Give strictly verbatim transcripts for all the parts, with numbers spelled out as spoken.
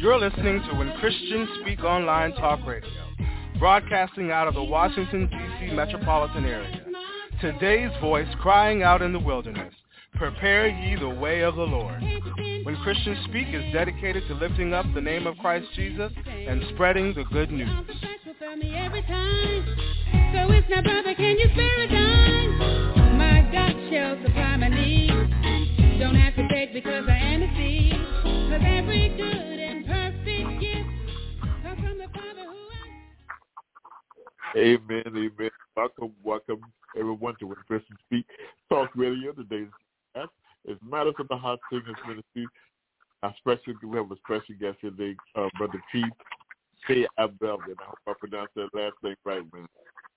You're listening to When Christians Speak Online Talk Radio, broadcasting out of the Washington, D C metropolitan area. Today's voice crying out in the wilderness, prepare ye the way of the Lord. When Christians Speak is dedicated to lifting up the name of Christ Jesus and spreading the good news. So it's now, brother, can you spare a dime? My God shall supply my needs. Don't have to beg because I am a seed. Cause every good and perfect gift comes from the Father who I... Amen, amen. Welcome, welcome everyone to When Christians Speak Talk Radio. Today's guest is Matters of the Heart Singers Ministry. Our special, we have a special guest today, uh, Brother Keith K. Abelvin. I hope I pronounced that last name right, man.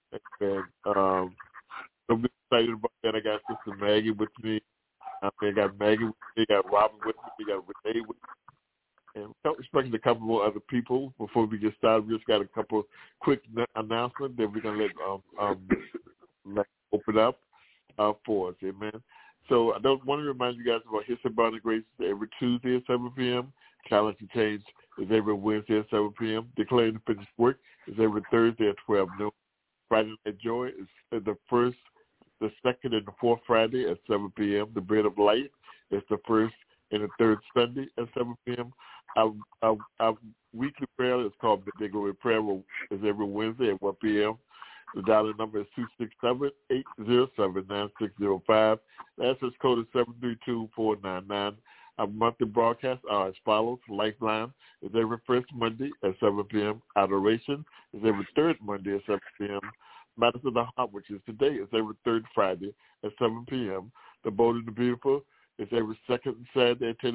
And um, I'm excited about that. I got Sister Maggie with me. I mean, I got Maggie with me. I got Robin with me. We got Renee with me. And we're expecting a couple more other people before we get started. We just got a couple quick announcements that we're going to let um, um, let open up uh, for us. Amen. So I don't want to remind you guys about History Bond and Grace every Tuesday at seven p.m. Challenge to Change is every Wednesday at seven p.m. Declaring the Finished Work is every Thursday at twelve noon. Friday Night Joy is the first, the second, and the fourth Friday at seven p.m. The Bread of Light is the first and the third Sunday at seven p.m. Our, our, our weekly prayer is called Midday Glory Prayer is every Wednesday at one p.m. The dial number is two six seven, eight zero seven, nine six zero five. The access code is seven three two, four nine nine. Our monthly broadcasts are as follows. Lifeline is every first Monday at seven p.m. Adoration is every third Monday at seven p.m. Matters of the Heart, which is today, is every third Friday at seven p.m. The Bold and the Beautiful is every second Saturday at ten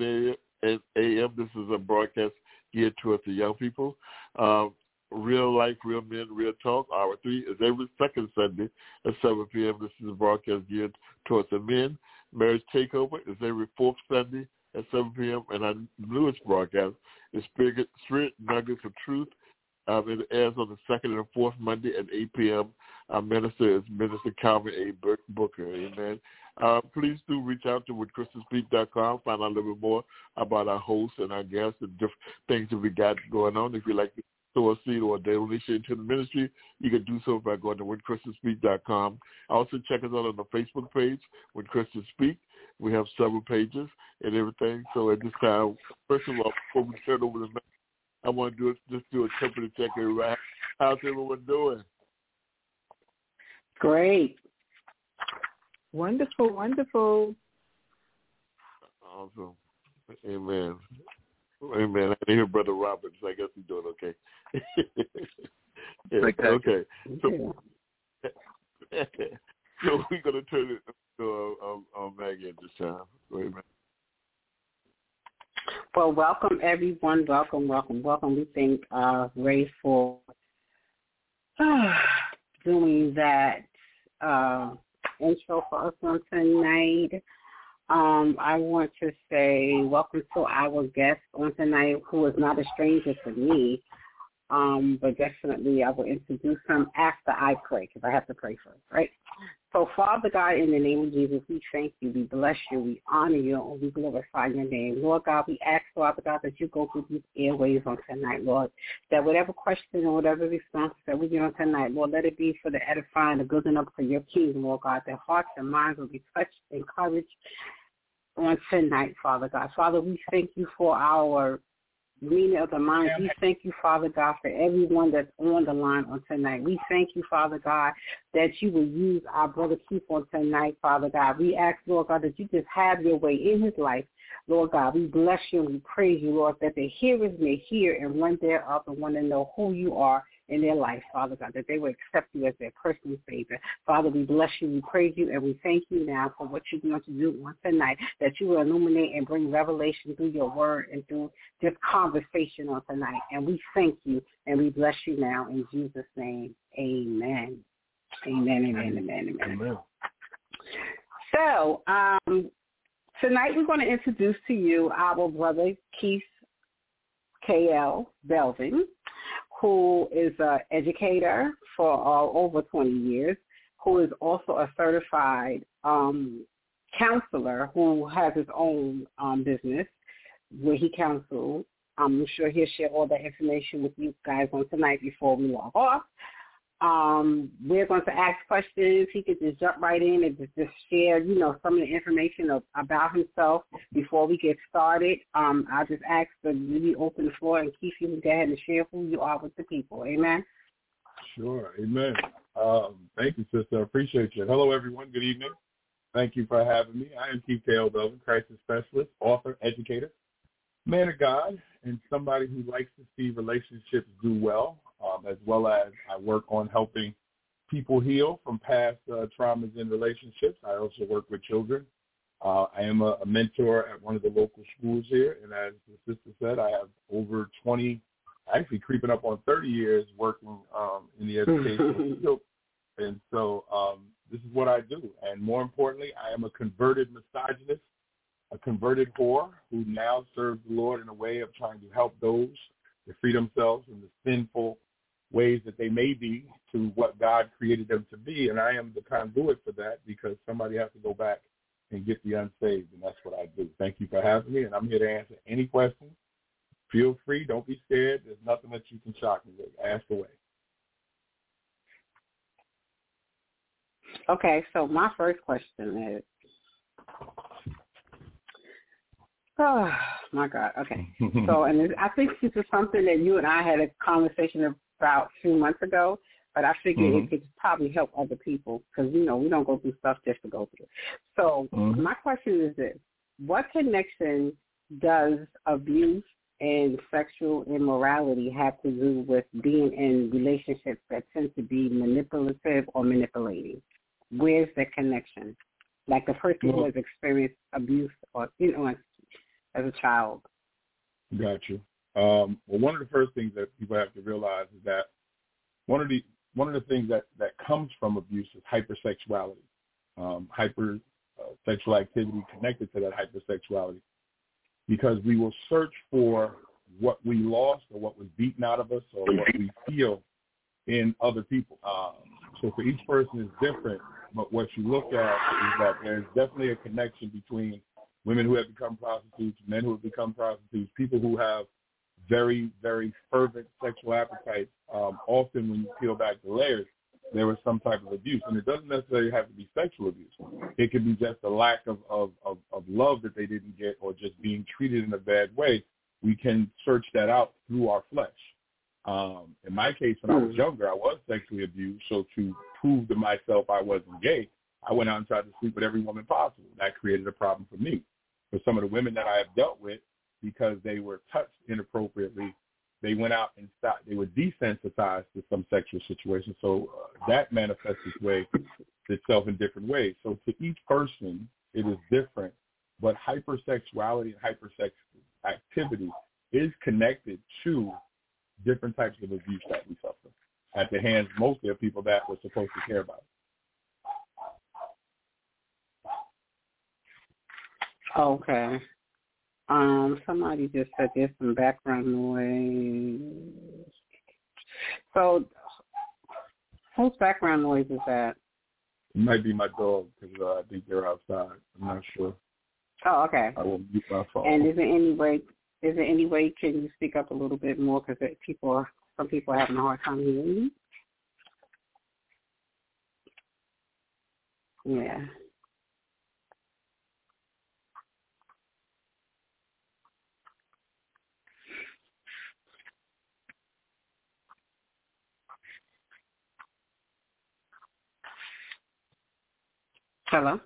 a.m. This is a broadcast geared towards the young people. Uh, Real Life, Real Men, Real Talk, Hour three is every second Sunday at seven p.m. This is a broadcast geared towards the men. Marriage Takeover is every fourth Sunday at seven p.m. And our newest broadcast is Spirit, Spirit Nuggets of Truth. Um, it airs on the second and the fourth Monday at eight p.m. Our minister is Minister Calvin A. Booker. Amen. Uh, please do reach out to when christians speak dot com. Find out a little bit more about our hosts and our guests and different things that we got going on. If you'd like to throw a seed or a donation to the ministry, you can do so by going to when christians speak dot com. Also check us out on the Facebook page, When Christians Speak. We have several pages and everything. So at this time, first of all, before we turn over the message, I want to do a, just do a temperature check. Everybody, how's everyone doing? Great, wonderful, wonderful. Awesome, amen, amen. I hear Brother Roberts. I guess he's doing okay. Yeah, okay, so so we're gonna turn it to uh, um, um, Maggie at this time. Wait a minute. Well, welcome everyone. Welcome, welcome, welcome. We thank uh, Ray for uh, doing that uh, intro for us on tonight. Um, I want to say welcome to our guest on tonight, who is not a stranger to me, um, but definitely I will introduce him after I pray, because I have to pray first, right? So, Father God, in the name of Jesus, we thank you, we bless you, we honor you, and we glorify your name. Lord God, we ask, Father God, that you go through these airways on tonight, Lord, that whatever question or whatever response that we get on tonight, Lord, let it be for the edifying, the building up for your kingdom, Lord God, that hearts and minds will be touched, encouraged on tonight, Father God. Father, we thank you for our meaning of the mind. We thank you, Father God, for everyone that's on the line on tonight. We thank you, Father God, that you will use our brother Keith on tonight, Father God. We ask, Lord God, that you just have your way in his life. Lord God, we bless you and we praise you, Lord, that the hearers may hear and run thereof and want to know who you are in their life, Father God, that they will accept you as their personal Savior. Father, we bless you, we praise you, and we thank you now for what you're going to do on tonight, that you will illuminate and bring revelation through your word and through this conversation on tonight. And we thank you, and we bless you now in Jesus' name. Amen. Amen, amen, amen, amen. amen. So um, tonight we're going to introduce to you our brother Keith K L. Belvin, who is an educator for uh, over twenty years, who is also a certified um, counselor who has his own um, business where he counsels I'm sure he'll share all that information with you guys on tonight before we log off. Um, we're going to ask questions. He could just jump right in and just, just share, you know, some of the information of, about himself before we get started. Um, I'll just ask to really open the floor, and Keith, you can go ahead and share who you are with the people. Amen. Sure. Amen. Um, thank you, sister. I appreciate you. Hello, everyone. Good evening. Thank you for having me. I am Keith K. Belvin, crisis specialist, author, educator, man of God, and somebody who likes to see relationships do well, um, as well as I work on helping people heal from past uh, traumas in relationships. I also work with children. Uh, I am a, a mentor at one of the local schools here, and as the sister said, I have over twenty, actually creeping up on thirty years working um, in the education field. And so um, this is what I do. And more importantly, I am a converted misogynist, a converted whore who now serves the Lord in a way of trying to help those to free themselves from the sinful ways that they may be to what God created them to be. And I am the conduit for that because somebody has to go back and get the unsaved, and that's what I do. Thank you for having me, and I'm here to answer any questions. Feel free. Don't be scared. There's nothing that you can shock me with. Ask away. Okay, so my first question is, oh, my God, okay. So, and I think this is something that you and I had a conversation about two months ago, but I figured mm-hmm. it could probably help other people because, you know, we don't go through stuff just to go through. So mm-hmm. my question is this. What connection does abuse and sexual immorality have to do with being in relationships that tend to be manipulative or manipulating? Where's the connection? Like the person who has experienced abuse or, you know, as a child. Got you. Um, well, one of the first things that people have to realize is that one of the one of the things that, that comes from abuse is hypersexuality, um, hyper uh, sexual activity connected to that hypersexuality, because we will search for what we lost or what was beaten out of us or what we feel in other people. Um, so for each person is different, but what you look at is that there's definitely a connection between women who have become prostitutes, men who have become prostitutes, people who have very, very fervent sexual appetites. Um, often when you peel back the layers, there was some type of abuse. And it doesn't necessarily have to be sexual abuse. It could be just a lack of, of, of, of love that they didn't get or just being treated in a bad way. We can search that out through our flesh. Um, in my case, when I was younger, I was sexually abused. So to prove to myself I wasn't gay, I went out and tried to sleep with every woman possible. That created a problem for me. For some of the women that I have dealt with, because they were touched inappropriately, they went out and stopped. They were desensitized to some sexual situation. So uh, that manifests its way itself in different ways. So to each person, it is different. But hypersexuality and hypersexual activity is connected to different types of abuse that we suffer at the hands mostly of people that were supposed to care about it. Okay. Um, somebody just said there's some background noise. So, whose background noise is that? It might be my dog because uh, I think they're outside. I'm not sure. Oh, okay. I will mute my phone. And is there any way? Is there any way can you speak up a little bit more because people, are, some people are having a hard time hearing you? Yeah. Hello?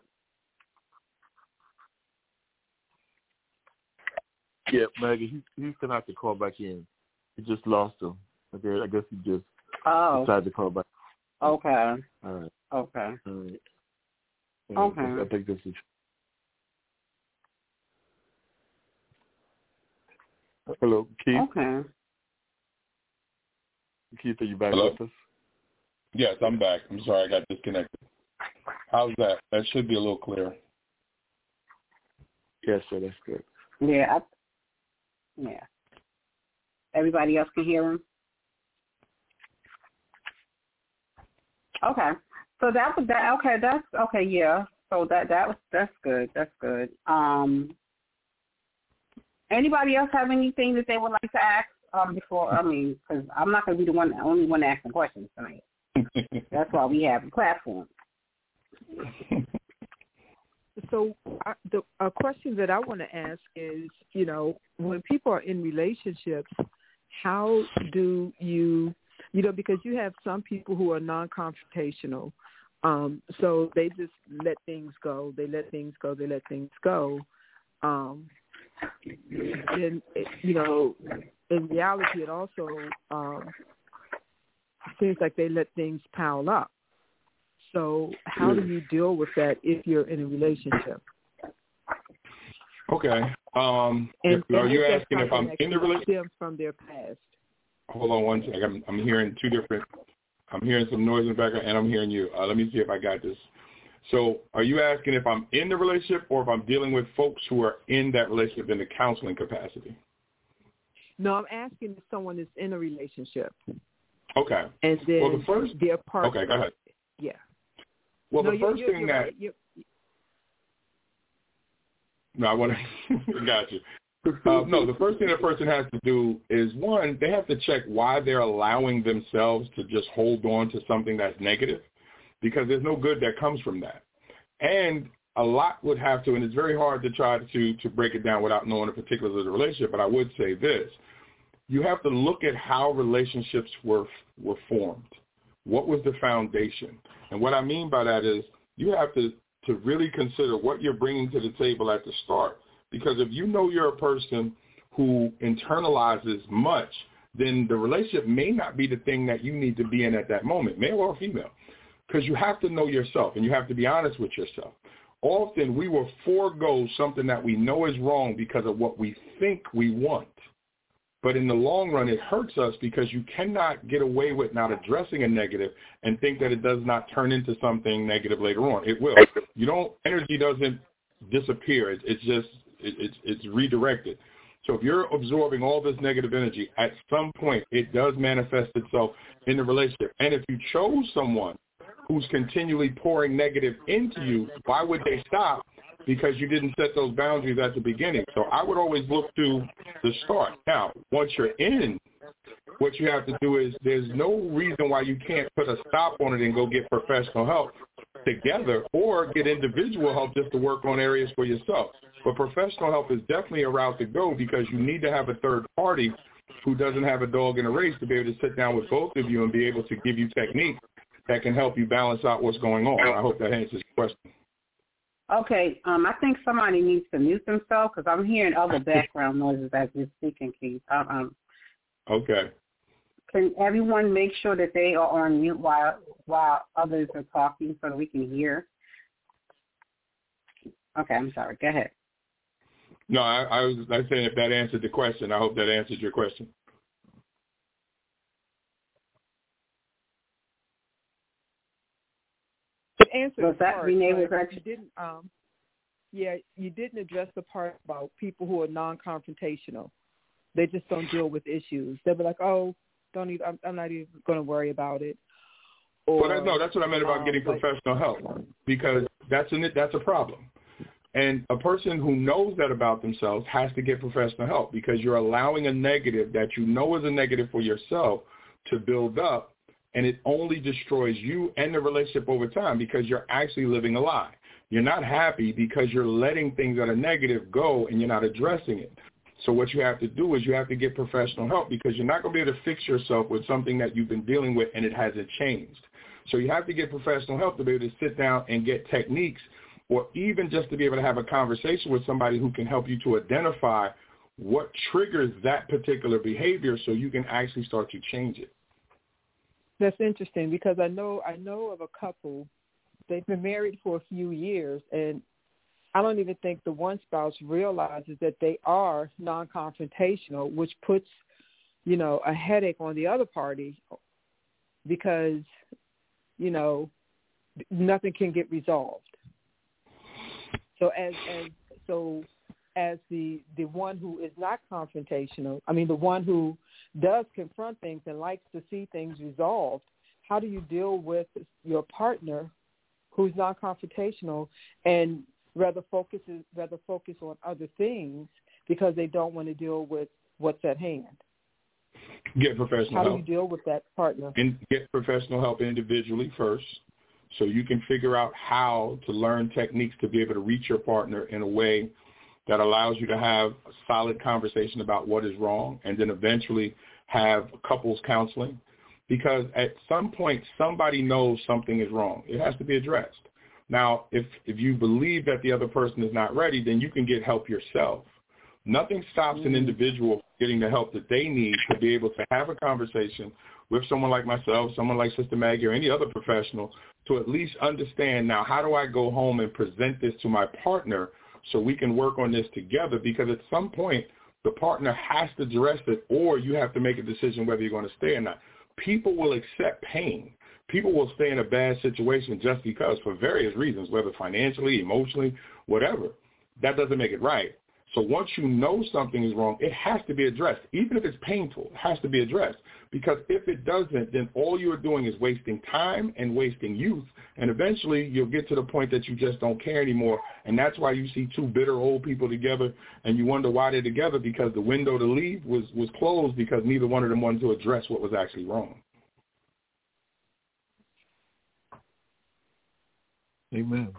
Yeah, Maggie, he, he's going to have to call back in. He just lost him. Okay, I guess he just oh. decided to call back. Okay. All right. Okay. All right. Okay. I think this is... Hello, Keith? Okay. Keith, are you back Hello? with us? Yes, I'm back. I'm sorry, I got disconnected. How's that? That should be a little clearer. Yes, sir, that's good. Yeah. I, yeah. Everybody else can hear him? Okay. So that was that. Okay, that's okay. Yeah. So that that was that's good. That's good. Um. Anybody else have anything that they would like to ask um, before? I mean, because I'm not going to be the one, the only one asking questions tonight. That's why we have a platform. So uh, the a question that I want to ask is, you know, when people are in relationships, how do you, you know, because you have some people who are non-confrontational, um, so they just let things go. They let things go. They let things go. Um, and, you know, in reality, it also um, seems like they let things pile up. So how do you deal with that if you're in a relationship? Okay. Um, and, if, are and you asking if I'm in the relationship? Them from their past. Hold on one second. I'm, I'm hearing two different. I'm hearing some noise in the background, and I'm hearing you. Uh, let me see if I got this. So are you asking if I'm in the relationship or if I'm dealing with folks who are in that relationship in the counseling capacity? No, I'm asking if someone is in a relationship. Okay. And then well, the first, their partner. Okay, go ahead. Yeah. Well, no, the you're, first you're, thing you're that right. you're, no, I want to got you. Uh, no, the first thing a person has to do is, one, they have to check why they're allowing themselves to just hold on to something that's negative, because there's no good that comes from that. And a lot would have to, and it's very hard to try to, to break it down without knowing the particulars of the relationship, but I would say this. You have to look at how relationships were were formed. What was the foundation? And what I mean by that is you have to, to really consider what you're bringing to the table at the start. Because if you know you're a person who internalizes much, then the relationship may not be the thing that you need to be in at that moment, male or female. Because you have to know yourself, and you have to be honest with yourself. Often we will forego something that we know is wrong because of what we think we want. But in the long run, it hurts us because you cannot get away with not addressing a negative and think that it does not turn into something negative later on. It will. You don't, energy doesn't disappear. It, it's just, it, it's, it's redirected. So if you're absorbing all this negative energy, at some point it does manifest itself in the relationship. And if you chose someone who's continually pouring negative into you, why would they stop? Because you didn't set those boundaries at the beginning. So I would always look to the start. Now, once you're in, what you have to do is there's no reason why you can't put a stop on it and go get professional help together or get individual help just to work on areas for yourself. But professional help is definitely a route to go because you need to have a third party who doesn't have a dog in a race to be able to sit down with both of you and be able to give you techniques that can help you balance out what's going on. I hope that answers your question. Okay, um, I think somebody needs to mute themselves because I'm hearing other background noises as you're speaking, Keith. Um, um, okay. Can everyone make sure that they are on mute while while others are talking so that we can hear? Okay, I'm sorry. Go ahead. No, I, I was I was saying if that answered the question, I hope that answered your question. It answered was the that part, Renee was but actually... you didn't. Um, yeah, you didn't address the part about people who are non-confrontational. They just don't deal with issues. They'll be like, "Oh, don't even. I'm, I'm not even going to worry about it." Or, well, that, no, that's what I meant about um, getting like, professional help because that's an, that's a problem. And a person who knows that about themselves has to get professional help because you're allowing a negative that you know is a negative for yourself to build up, and it only destroys you and the relationship over time because you're actually living a lie. You're not happy because you're letting things that are negative go and you're not addressing it. So what you have to do is you have to get professional help because you're not going to be able to fix yourself with something that you've been dealing with and it hasn't changed. So you have to get professional help to be able to sit down and get techniques or even just to be able to have a conversation with somebody who can help you to identify what triggers that particular behavior so you can actually start to change it. That's interesting because I know I know of a couple, they've been married for a few years, and I don't even think the one spouse realizes that they are non-confrontational, which puts, you know, a headache on the other party because, you know, nothing can get resolved. So as, as so as the the one who is not confrontational, I mean the one who does confront things and likes to see things resolved, how do you deal with your partner who's not confrontational and rather focuses rather focus on other things because they don't want to deal with what's at hand. Get professional How help. do you deal with that partner? And get professional help individually first, so you can figure out how to learn techniques to be able to reach your partner in a way that allows you to have a solid conversation about what is wrong, and then eventually have couples counseling. Because at some point, somebody knows something is wrong. It has to be addressed. Now, if, if you believe that the other person is not ready, then you can get help yourself. Nothing stops an individual from getting the help that they need to be able to have a conversation with someone like myself, someone like Sister Maggie, or any other professional to at least understand, now, how do I go home and present this to my partner so we can work on this together? Because at some point, the partner has to address it, or you have to make a decision whether you're going to stay or not. People will accept pain. People will stay in a bad situation just because, for various reasons, whether financially, emotionally, whatever. That doesn't make it right. So once you know something is wrong, it has to be addressed. Even if it's painful, it has to be addressed. Because if it doesn't, then all you are doing is wasting time and wasting youth. And eventually you'll get to the point that you just don't care anymore. And that's why you see two bitter old people together and you wonder why they're together, because the window to leave was, was closed because neither one of them wanted to address what was actually wrong. Amen.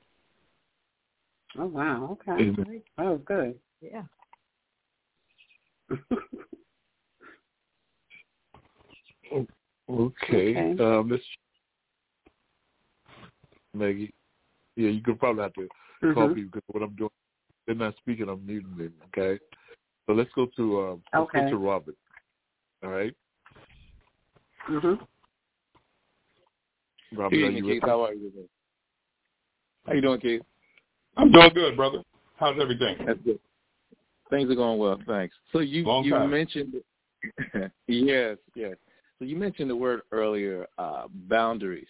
Oh, wow. Okay. Amen. Oh, good. Yeah. Okay. Okay. Uh, Miss Maggie, yeah, you could probably have to Mm-hmm. call me because what I'm doing, they're not speaking, I'm muting them, okay? So let's go to, um, let's Okay. go to Robert, all right? Mm-hmm. Robert, Good are evening, you Keith. ready? How are you today? How you doing, Keith? I'm doing good, brother. How's everything? That's good. Things are going well, thanks. So you Long you time. mentioned, yes, yes. So you mentioned the word earlier, uh, boundaries.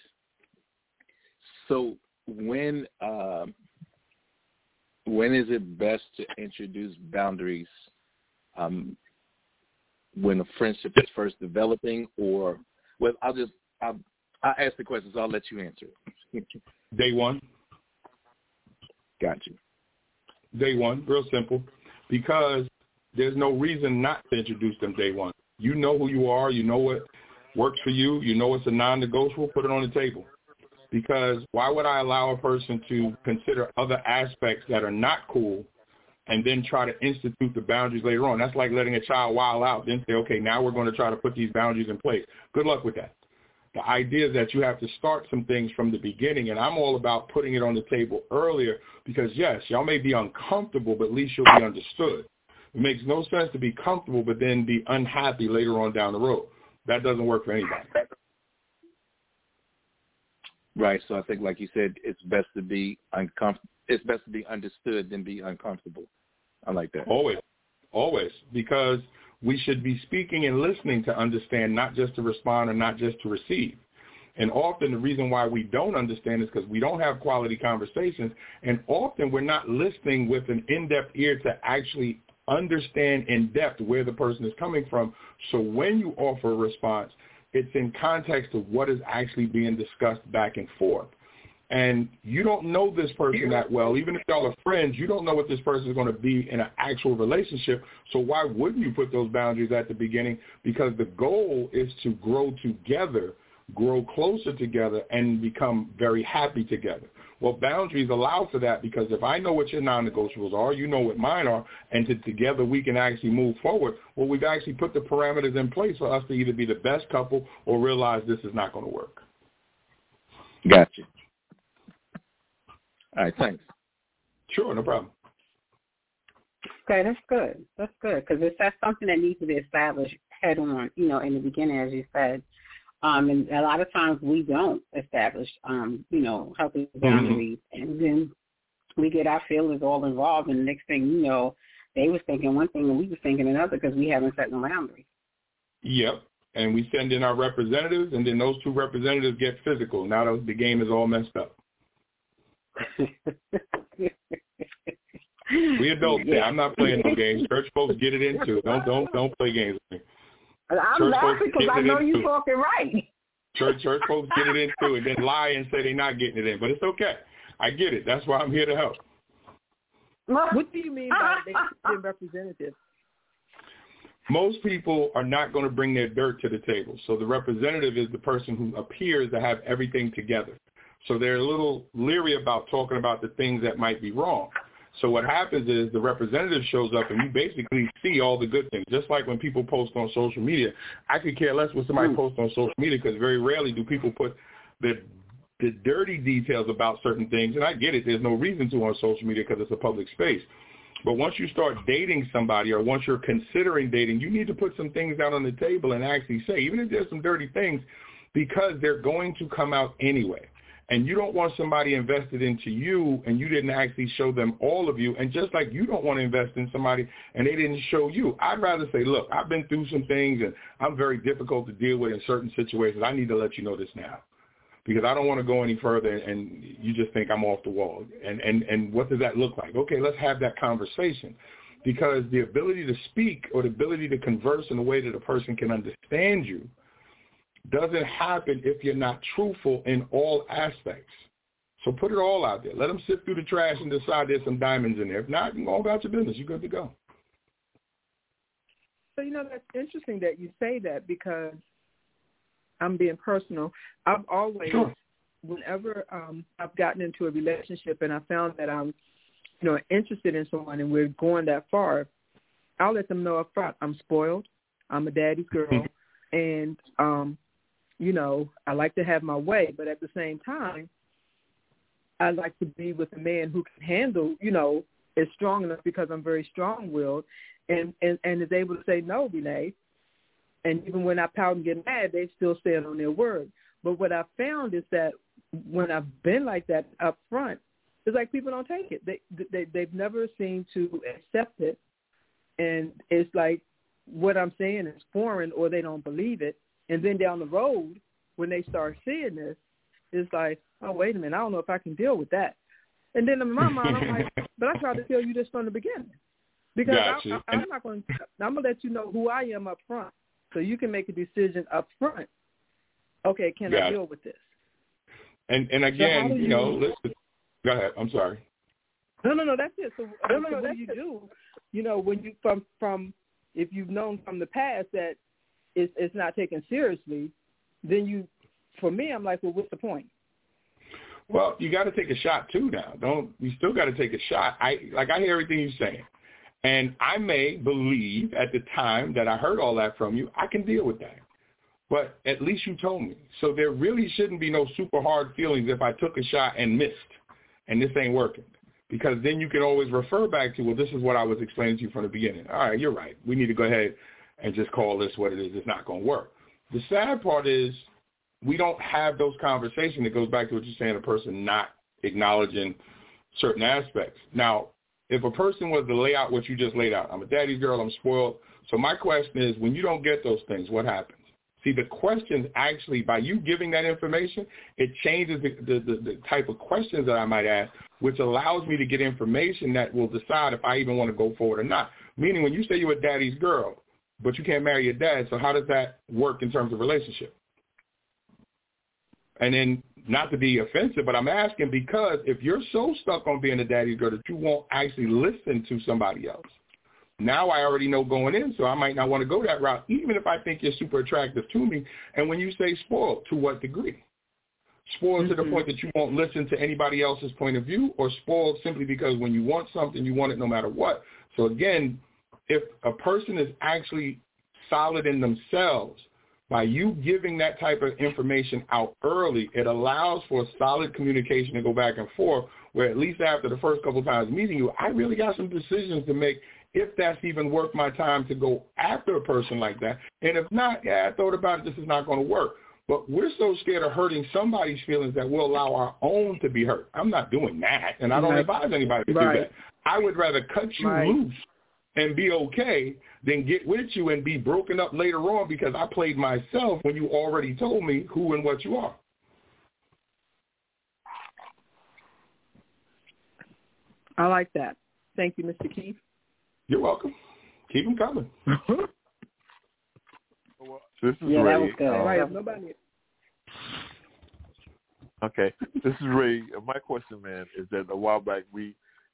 So when uh, when is it best to introduce boundaries? Um, when a friendship is first developing, or well, I'll just I'll, I'll ask the questions. I'll let you answer it. Day one. Got you. Day one, real simple, because there's no reason not to introduce them day one. You know who you are. You know what works for you. You know it's a non-negotiable. Put it on the table. Because why would I allow a person to consider other aspects that are not cool and then try to institute the boundaries later on? That's like letting a child wild out, then say, okay, now we're going to try to put these boundaries in place. Good luck with that. The idea is that you have to start some things from the beginning, and I'm all about putting it on the table earlier because, yes, y'all may be uncomfortable, but at least you'll be understood. It makes no sense to be comfortable but then be unhappy later on down the road. That doesn't work for anybody. Right. So I think, like you said, it's best to be uncomfortable. It's best to be understood than be uncomfortable. I like that. Always, always, because we should be speaking and listening to understand, not just to respond and not just to receive. And often the reason why we don't understand is because we don't have quality conversations, and often we're not listening with an in-depth ear to actually understand in depth where the person is coming from. So when you offer a response, it's in context of what is actually being discussed back and forth. And you don't know this person that well. Even if y'all are friends, you don't know what this person is going to be in an actual relationship. So why wouldn't you put those boundaries at the beginning? Because the goal is to grow together, grow closer together, and become very happy together. Well, boundaries allow for that, because if I know what your non-negotiables are, you know what mine are, and to, together we can actually move forward, well, we've actually put the parameters in place for us to either be the best couple or realize this is not going to work. Gotcha. All right, thanks. Sure, no problem. Okay, that's good. That's good, because it's that's something that needs to be established head on, you know, in the beginning, as you said. Um, and a lot of times we don't establish, um, you know, healthy boundaries, mm-hmm. and then we get our feelings all involved, and the next thing you know, they was thinking one thing and we was thinking another because we haven't set no boundaries. Yep, and we send in our representatives, and then those two representatives get physical. Now the game is all messed up. We adults, yeah. I'm not playing no games. Church folks get it into. Don't don't don't play games with me. I'm church laughing because I know you're talking right. Church church folks get it into and then lie and say they're not getting it in, but it's okay. I get it. That's why I'm here to help. What do you mean by they representative? Most people are not going to bring their dirt to the table. So the representative is the person who appears to have everything together. So they're a little leery about talking about the things that might be wrong. So what happens is the representative shows up and you basically see all the good things. Just like when people post on social media. I could care less what somebody posts on social media because very rarely do people put the the dirty details about certain things. And I get it. There's no reason to on social media because it's a public space. But once you start dating somebody or once you're considering dating, you need to put some things out on the table and actually say, even if there's some dirty things, because they're going to come out anyway. And you don't want somebody invested into you and you didn't actually show them all of you. And just like you don't want to invest in somebody and they didn't show you, I'd rather say, look, I've been through some things and I'm very difficult to deal with in certain situations. I need to let you know this now. Because I don't want to go any further and you just think I'm off the wall. And, and, and what does that look like? Okay, let's have that conversation. Because the ability to speak or the ability to converse in a way that a person can understand you doesn't happen if you're not truthful in all aspects. So put it all out there. Let them sift through the trash and decide there's some diamonds in there. If not, you can go about your business. You're good to go. So, you know, that's interesting that you say that because I'm being personal. I've always, sure. whenever um, I've gotten into a relationship and I found that I'm, you know, interested in someone and we're going that far, I'll let them know up front I'm spoiled. I'm a daddy's girl. and, um, you know, I like to have my way. But at the same time, I like to be with a man who can handle, you know, is strong enough because I'm very strong-willed and, and, and is able to say, no, Renee. And even when I pout and get mad, they still stand on their word. But what I found is that when I've been like that up front, it's like people don't take it. They, they, they've never seemed to accept it. And it's like what I'm saying is foreign or they don't believe it. And then down the road, when they start seeing this, it's like, oh, wait a minute, I don't know if I can deal with that. And then in my mind, I'm like, but I tried to tell you this from the beginning. Because I, I, I'm not going to, I'm going to let you know who I am up front. So you can make a decision up front. Okay, can Got I deal it. with this? And and again, so you, you know, listen. Go ahead. I'm sorry. No, no, no. That's it. So, no, no, no. What do you it. do? You know, when you from from if you've known from the past that it's it's not taken seriously, then you, for me, I'm like, well, what's the point? Well, you got to take a shot too. Now, don't you still got to take a shot? I like I hear everything you're saying. And I may believe at the time that I heard all that from you, I can deal with that. But at least you told me. So there really shouldn't be no super hard feelings if I took a shot and missed and this ain't working. Because then you can always refer back to, well, this is what I was explaining to you from the beginning. All right, you're right. We need to go ahead and just call this what it is. It's not going to work. The sad part is we don't have those conversations. It goes back to what you're saying, a person not acknowledging certain aspects. Now, if a person was to lay out what you just laid out, I'm a daddy's girl, I'm spoiled. So my question is, when you don't get those things, what happens? See, the questions actually, by you giving that information, it changes the, the, the, the type of questions that I might ask, which allows me to get information that will decide if I even want to go forward or not. Meaning when you say you're a daddy's girl, but you can't marry your dad, so how does that work in terms of relationship? And then, not to be offensive, but I'm asking because if you're so stuck on being a daddy's girl that you won't actually listen to somebody else, now I already know going in, so I might not want to go that route, even if I think you're super attractive to me. And when you say spoiled, to what degree? Spoiled mm-hmm. to the point that you won't listen to anybody else's point of view, or spoiled simply because when you want something, you want it no matter what. So again, if a person is actually solid in themselves, by you giving that type of information out early, it allows for solid communication to go back and forth, where at least after the first couple of times meeting you, I really got some decisions to make if that's even worth my time to go after a person like that. And if not, yeah, I thought about it, this is not going to work. But we're so scared of hurting somebody's feelings that we'll allow our own to be hurt. I'm not doing that, and I don't right. advise anybody to right. do that. I would rather cut you right. loose and be okay than get with you and be broken up later on because I played myself when you already told me who and what you are. I like that. Thank you, Mister Keith. You're welcome. Keep them coming. This is yeah, Ray. That was good. Um, right, nobody. Okay, this is Ray. My question, man, is that a while back we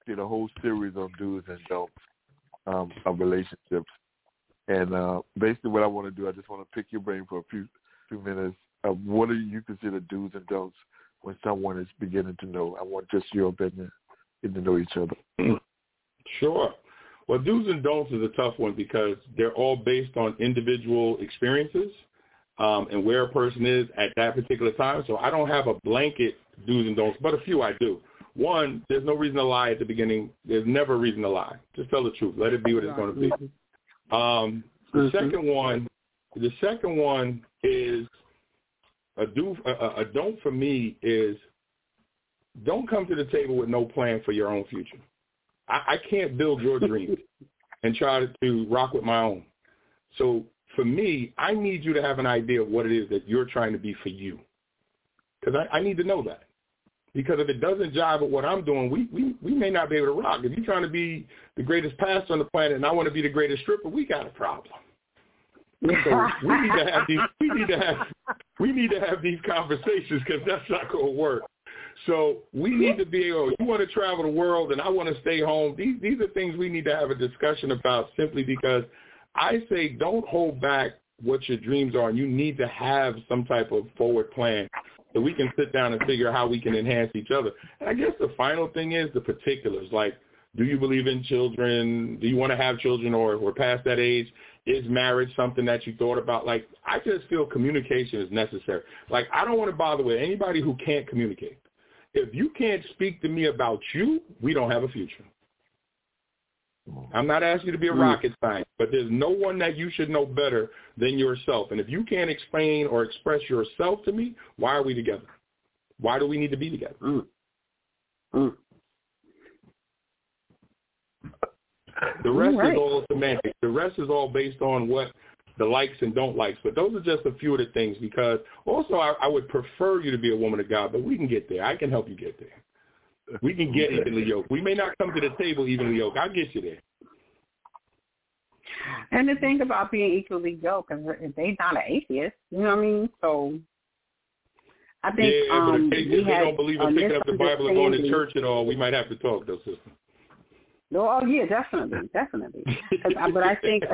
did a whole series on do's and don'ts um, of relationships. And uh, basically what I want to do, I just want to pick your brain for a few few minutes of what do you consider do's and don'ts when someone is beginning to know. I want just your opinion, getting to know each other. Sure. Well, do's and don'ts is a tough one because they're all based on individual experiences um, and where a person is at that particular time. So I don't have a blanket do's and don'ts, but a few I do. One, there's no reason to lie at the beginning. There's never a reason to lie. Just tell the truth. Let it be what it's going to be. Um, the mm-hmm. second one, the second one is a do. A, a don't for me is don't come to the table with no plan for your own future. I, I can't build your dreams and try to, to rock with my own. So for me, I need you to have an idea of what it is that you're trying to be for you, because I, I need to know that. Because if it doesn't jive with what I'm doing, we, we, we may not be able to rock. If you're trying to be the greatest pastor on the planet and I want to be the greatest stripper, we got a problem. So we need to have these. We need to have. We need to have these conversations because that's not going to work. So we need to be able. You want to travel the world and I want to stay home. These these are things we need to have a discussion about. Simply because I say don't hold back what your dreams are, and you need to have some type of forward plan so we can sit down and figure out how we can enhance each other. And I guess the final thing is the particulars. Like, do you believe in children? Do you want to have children, or we're past that age? Is marriage something that you thought about? Like, I just feel communication is necessary. Like, I don't want to bother with anybody who can't communicate. If you can't speak to me about you, we don't have a future. I'm not asking you to be a rocket scientist, but there's no one that you should know better than yourself. And if you can't explain or express yourself to me, why are we together? Why do we need to be together? Mm. Mm. The rest right. is all semantic. The rest is all based on what the likes and don't likes. But those are just a few of the things, because also I, I would prefer you to be a woman of God, but we can get there. I can help you get there. We can get evenly yoked. We may not come to the table evenly yoked. I'll get you there. And the thing about being equally yoked is if they're not an atheist, you know what I mean? So I think yeah, um, but if they, if they don't believe in picking up the Bible and going to church at all, we might have to talk, though, sister. No, oh yeah, definitely, definitely. But I think,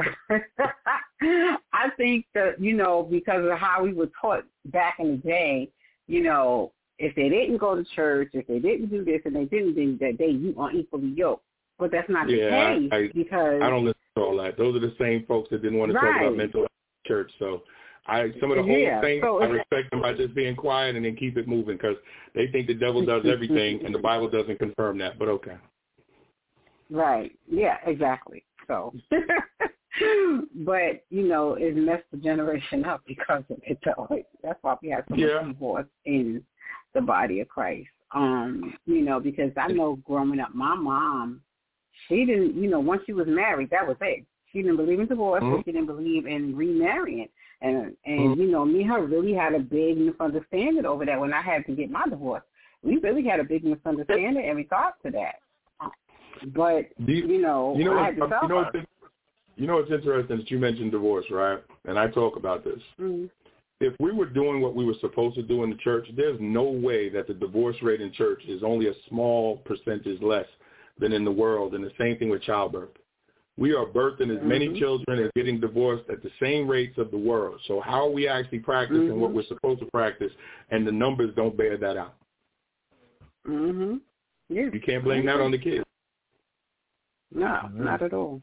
I think that, you know, because of how we were taught back in the day, you know, if they didn't go to church, if they didn't do this and they didn't do that, they you are equally yoked. But that's not yeah, the case I, I, because I don't listen to all that. Those are the same folks that didn't want to right. talk about mental health in church. So I, some of the whole yeah, things, so I respect them by just being quiet and then keep it moving, because they think the devil does everything and the Bible doesn't confirm that. But okay. Right. Yeah, exactly. So, but, you know, it messed the generation up because of it. So that's why we have so much yeah. divorce in the body of Christ. Um, you know, because I know growing up, my mom, she didn't, you know, once she was married, that was it. She didn't believe in divorce, mm-hmm. but she didn't believe in remarrying. And, and mm-hmm. you know, me and her really had a big misunderstanding over that when I had to get my divorce. We really had a big misunderstanding in regards to that. But, you, you know, you know, I had to tell you know, her. it's, you know it's interesting that you mentioned divorce, right? And I talk about this. Mm-hmm. If we were doing what we were supposed to do in the church, there's no way that the divorce rate in church is only a small percentage less than in the world. And the same thing with childbirth. We are birthing as mm-hmm. many children and getting divorced at the same rates of the world. So how are we actually practicing mm-hmm. what we're supposed to practice? And the numbers don't bear that out. Mm-hmm. Yeah. You can't blame mm-hmm. that on the kids. No, mm-hmm. not at all.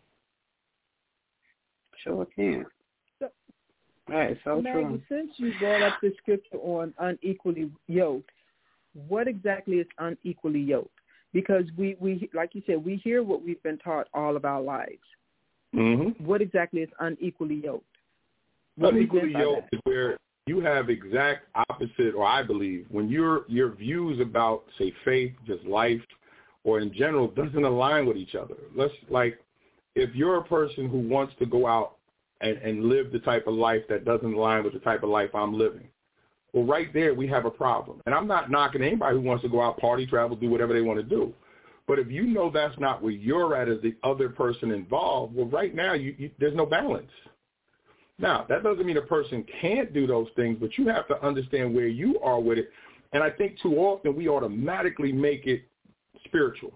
Sure can. So, right, so Maggie, true. Since you brought up the scripture on unequally yoked, what exactly is unequally yoked? Because we, we like you said, we hear what we've been taught all of our lives. Mm-hmm. What exactly is unequally yoked? What unequally yoked is where you have exact opposite, or I believe, when your your views about, say, faith, just life, or in general, doesn't align with each other. Let's, like, if you're a person who wants to go out and, and live the type of life that doesn't align with the type of life I'm living, well, right there we have a problem. And I'm not knocking anybody who wants to go out, party, travel, do whatever they want to do. But if you know that's not where you're at as the other person involved, well, right now you, you, there's no balance. Now, that doesn't mean a person can't do those things, but you have to understand where you are with it. And I think too often we automatically make it spiritual.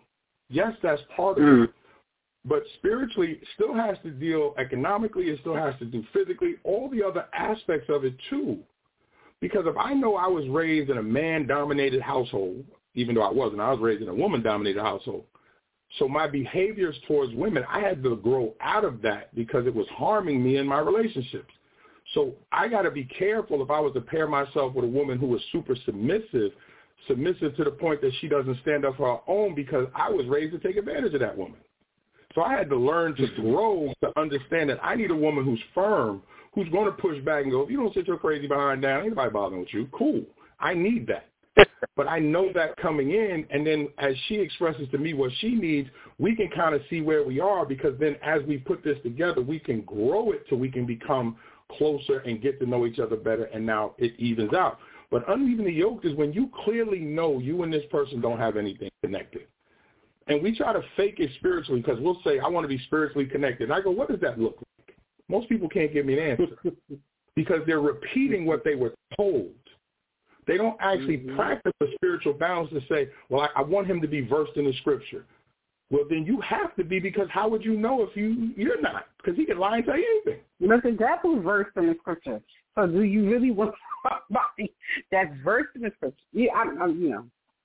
Yes, that's part of mm. it. But spiritually, it still has to deal economically. It still has to do physically, all the other aspects of it too. Because if I know I was raised in a man-dominated household, even though I wasn't, I was raised in a woman-dominated household. So my behaviors towards women, I had to grow out of that because it was harming me in my relationships. So I got to be careful if I was to pair myself with a woman who was super submissive, submissive to the point that she doesn't stand up for her own, because I was raised to take advantage of that woman. So I had to learn to grow to understand that I need a woman who's firm, who's going to push back and go, if you don't sit your crazy behind down, ain't nobody bothering with you. Cool. I need that. But I know that coming in, and then as she expresses to me what she needs, we can kind of see where we are, because then as we put this together, we can grow it so we can become closer and get to know each other better, and now it evens out. But unevenly yoked is when you clearly know you and this person don't have anything connected. And we try to fake it spiritually because we'll say, I want to be spiritually connected. And I go, what does that look like? Most people can't give me an answer because they're repeating what they were told. They don't actually mm-hmm. practice a spiritual balance to say, well, I, I want him to be versed in the scripture. Well, then you have to be, because how would you know if you, you're not? Because he can lie and tell you anything. That's exactly versed in the scripture. So do you really want somebody that's versed in the scripture? Yeah, I, I, you know.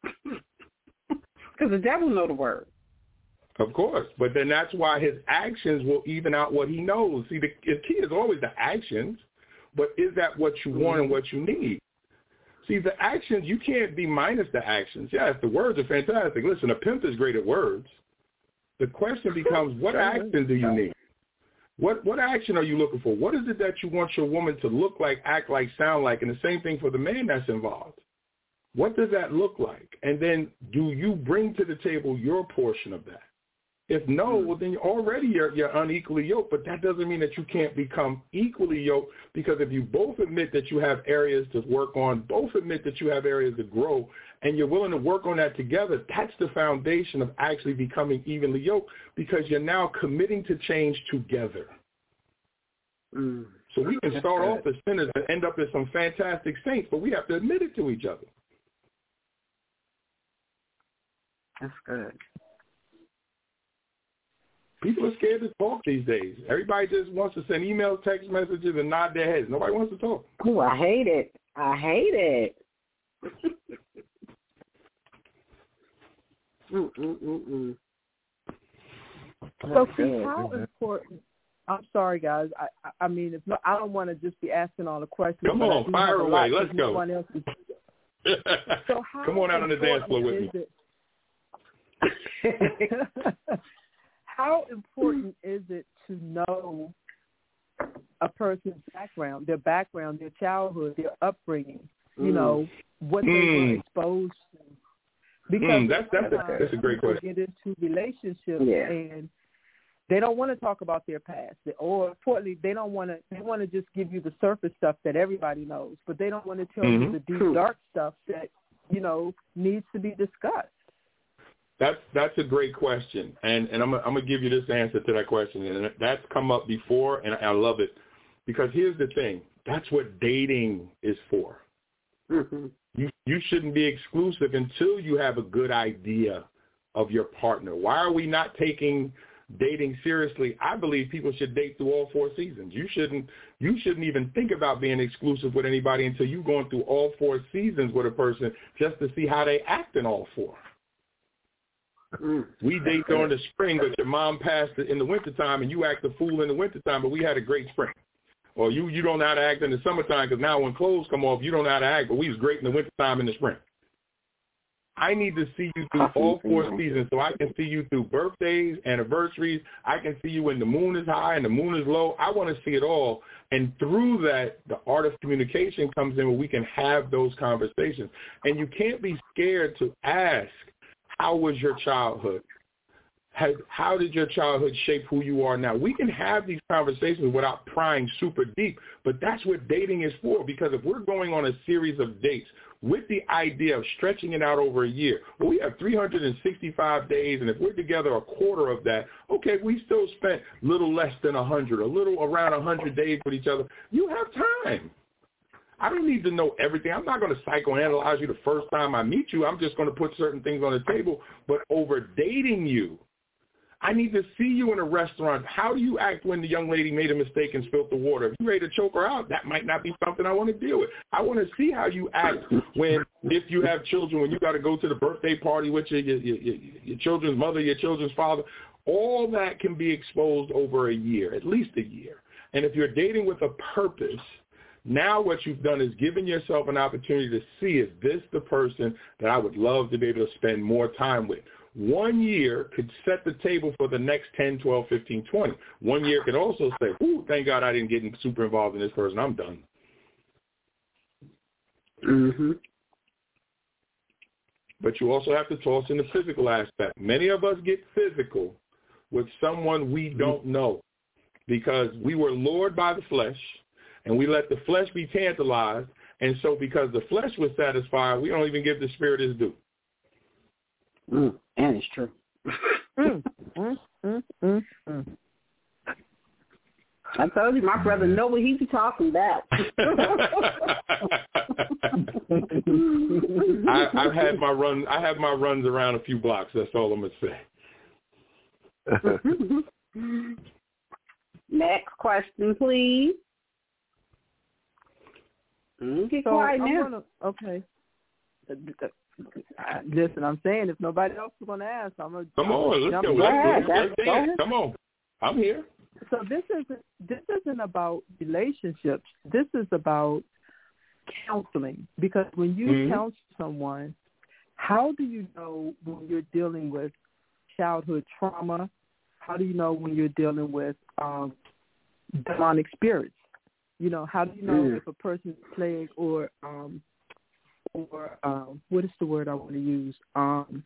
Because the devil know the word. Of course. But then that's why his actions will even out what he knows. See, the, the key is always the actions, but is that what you want and what you need? See, the actions, you can't be minus the actions. Yes, the words are fantastic. Listen, a pimp is great at words. The question becomes, what action do you need? What what action are you looking for? What is it that you want your woman to look like, act like, sound like? And the same thing for the man that's involved. What does that look like? And then do you bring to the table your portion of that? If no, well, then already you're, you're unequally yoked, but that doesn't mean that you can't become equally yoked, because if you both admit that you have areas to work on, both admit that you have areas to grow, and you're willing to work on that together, that's the foundation of actually becoming evenly yoked, because you're now committing to change together. Mm. So we can start off as sinners and end up as some fantastic saints, but we have to admit it to each other. That's good. People are scared to talk these days. Everybody just wants to send emails, text messages, and nod their heads. Nobody wants to talk. Oh, I hate it. I hate it. mm, mm, mm, mm. So, see, how important? I'm sorry, guys. I, I, I mean, if not, I don't want to just be asking all the questions. Come on, fire away. Let's go. Is... So how Come on out on the dance floor with me. How important is it to know a person's background, their background, their childhood, their upbringing, you mm. know, what they mm. were exposed to? Because mm, that's, that's, a, that's a great question. They get into relationships yeah. and they don't want to talk about their past, or importantly, they don't want to. They want to just give you the surface stuff that everybody knows, but they don't want to tell mm-hmm. you the deep, dark stuff that, you know, needs to be discussed. That's that's a great question, and and I'm I'm gonna give you this answer to that question, and that's come up before, and I love it, because here's the thing: that's what dating is for. Mm-hmm. You you shouldn't be exclusive until you have a good idea of your partner. Why are we not taking dating seriously? I believe people should date through all four seasons. You shouldn't you shouldn't even think about being exclusive with anybody until you're going through all four seasons with a person, just to see how they act in all four. Mm. We date during the spring, but your mom passed in the wintertime, and you act a fool in the wintertime, but we had a great spring. Or you, you don't know how to act in the summertime, because now when clothes come off, you don't know how to act, but we was great in the wintertime and the spring. I need to see you through all four seasons, so I can see you through birthdays, anniversaries. I can see you when the moon is high and the moon is low. I want to see it all. And through that, the art of communication comes in, where we can have those conversations. And you can't be scared to ask, how was your childhood? How, how did your childhood shape who you are now? We can have these conversations without prying super deep, but that's what dating is for, because if we're going on a series of dates with the idea of stretching it out over a year, well, we have three hundred sixty-five days, and if we're together a quarter of that, okay, we still spent a little less than one hundred, a little around one hundred days with each other. You have time. I don't need to know everything. I'm not going to psychoanalyze you the first time I meet you. I'm just going to put certain things on the table. But over dating you, I need to see you in a restaurant. How do you act when the young lady made a mistake and spilled the water? If you're ready to choke her out, that might not be something I want to deal with. I want to see how you act when, if you have children, when you got to go to the birthday party with your, your, your, your children's mother, your children's father. All that can be exposed over a year, at least a year. And if you're dating with a purpose, now what you've done is given yourself an opportunity to see, is this the person that I would love to be able to spend more time with? One year could set the table for the next ten, twelve, fifteen, twenty. One year could also say, ooh, thank God I didn't get super involved in this person. I'm done. Mm-hmm. But you also have to toss in the physical aspect. Many of us get physical with someone we don't know because we were lured by the flesh and we let the flesh be tantalized. And so because the flesh was satisfied, we don't even give the spirit his due. Mm, and it's true. mm, mm, mm, mm, mm. I told you, my brother know what he be talking about. I, I've had my run. I have my runs around a few blocks. That's all I'm gonna say. Next question, please. Mm, get so quiet I'm now. gonna, okay. Listen, I'm saying if nobody else is going to ask, I'm going to come on. Let's go. Let's, let's, let's dance. Come on. I'm here. So this isn't this isn't about relationships. This is about counseling, because when you mm-hmm. counsel someone, how do you know when you're dealing with childhood trauma? How do you know when you're dealing with um, demonic spirits? You know, how do you know mm. if a person is plagued or um, or um, what is the word I want to use? Um,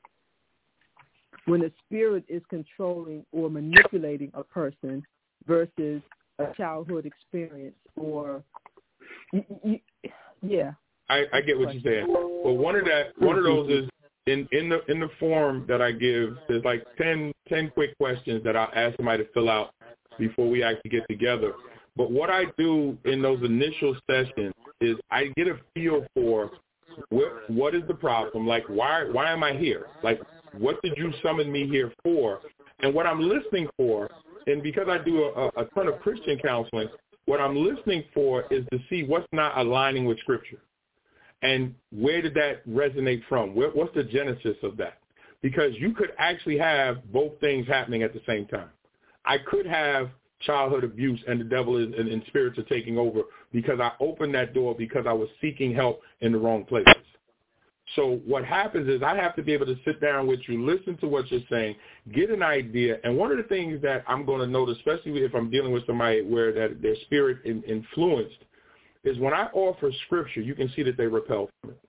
when a spirit is controlling or manipulating a person versus a childhood experience, or y- y- yeah. I, I get what you're saying. Well, one of that, one of those is in, in the in the form that I give. There's like ten, ten quick questions that I'll ask somebody to fill out before we actually get together. But what I do in those initial sessions is I get a feel for what, what is the problem, like why why am I here? Like, what did you summon me here for? And what I'm listening for, and because I do a, a ton of Christian counseling, what I'm listening for is to see what's not aligning with Scripture. And where did that resonate from? Where, what's the genesis of that? Because you could actually have both things happening at the same time. I could have childhood abuse and the devil is, and, and spirits are taking over because I opened that door because I was seeking help in the wrong places. So what happens is I have to be able to sit down with you, listen to what you're saying, get an idea. And one of the things that I'm going to note, especially if I'm dealing with somebody where that their spirit in, influenced, is when I offer Scripture, you can see that they repel from it.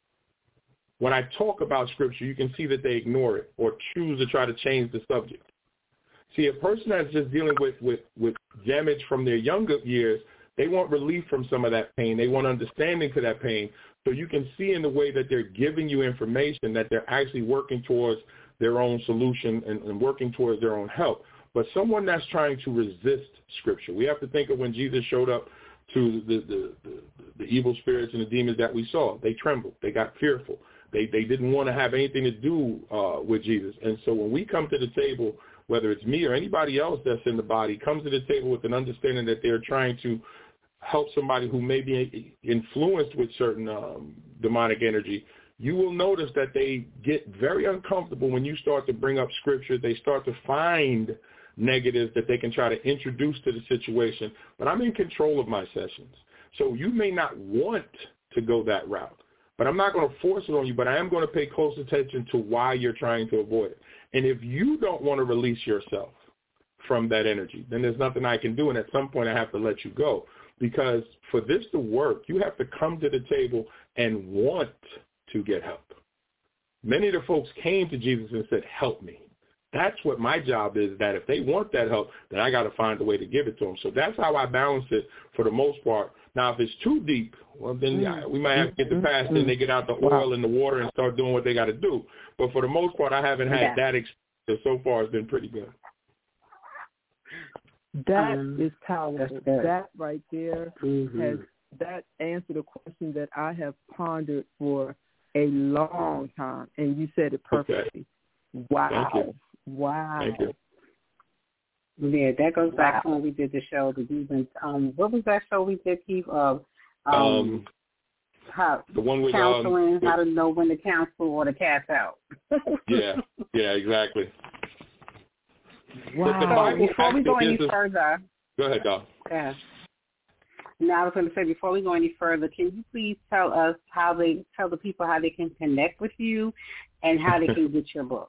When I talk about Scripture, you can see that they ignore it or choose to try to change the subject. See, a person that's just dealing with, with, with damage from their younger years, they want relief from some of that pain. They want understanding to that pain. So you can see in the way that they're giving you information that they're actually working towards their own solution and, and working towards their own help. But someone that's trying to resist Scripture, we have to think of when Jesus showed up to the, the, the, the evil spirits and the demons that we saw. They trembled. They got fearful. They, they didn't want to have anything to do uh, with Jesus. And so when we come to the table, whether it's me or anybody else that's in the body, comes to the table with an understanding that they're trying to help somebody who may be influenced with certain um, demonic energy, you will notice that they get very uncomfortable when you start to bring up Scripture. They start to find negatives that they can try to introduce to the situation. But I'm in control of my sessions. So you may not want to go that route, but I'm not going to force it on you, but I am going to pay close attention to why you're trying to avoid it. And if you don't want to release yourself from that energy, then there's nothing I can do, and at some point I have to let you go. Because for this to work, you have to come to the table and want to get help. Many of the folks came to Jesus and said, help me. That's what my job is, that if they want that help, then I got to find a way to give it to them. So that's how I balance it for the most part. Now, if it's too deep, well, then mm-hmm. we might have to get the past mm-hmm. and they get out the oil wow. and the water and start doing what they got to do. But for the most part, I haven't had yeah. that experience. So far, it's been pretty good. That um, is powerful. That right there mm-hmm. has that answered a question that I have pondered for a long time, and you said it perfectly. Okay. Wow. Thank you. Wow. Thank you. Yeah, that goes back Wow. to when we did the show. The even um, what was that show we did, Keith? Of um, Um, how the one with counseling, um, how to know when to counsel or to cast out. yeah, yeah, exactly. Wow. The Bible Before we go actually any gives us- further, Go ahead, Doc. yeah. Now I was going to say, before we go any further, can you please tell us how they tell the people how they can connect with you and how they can get your book?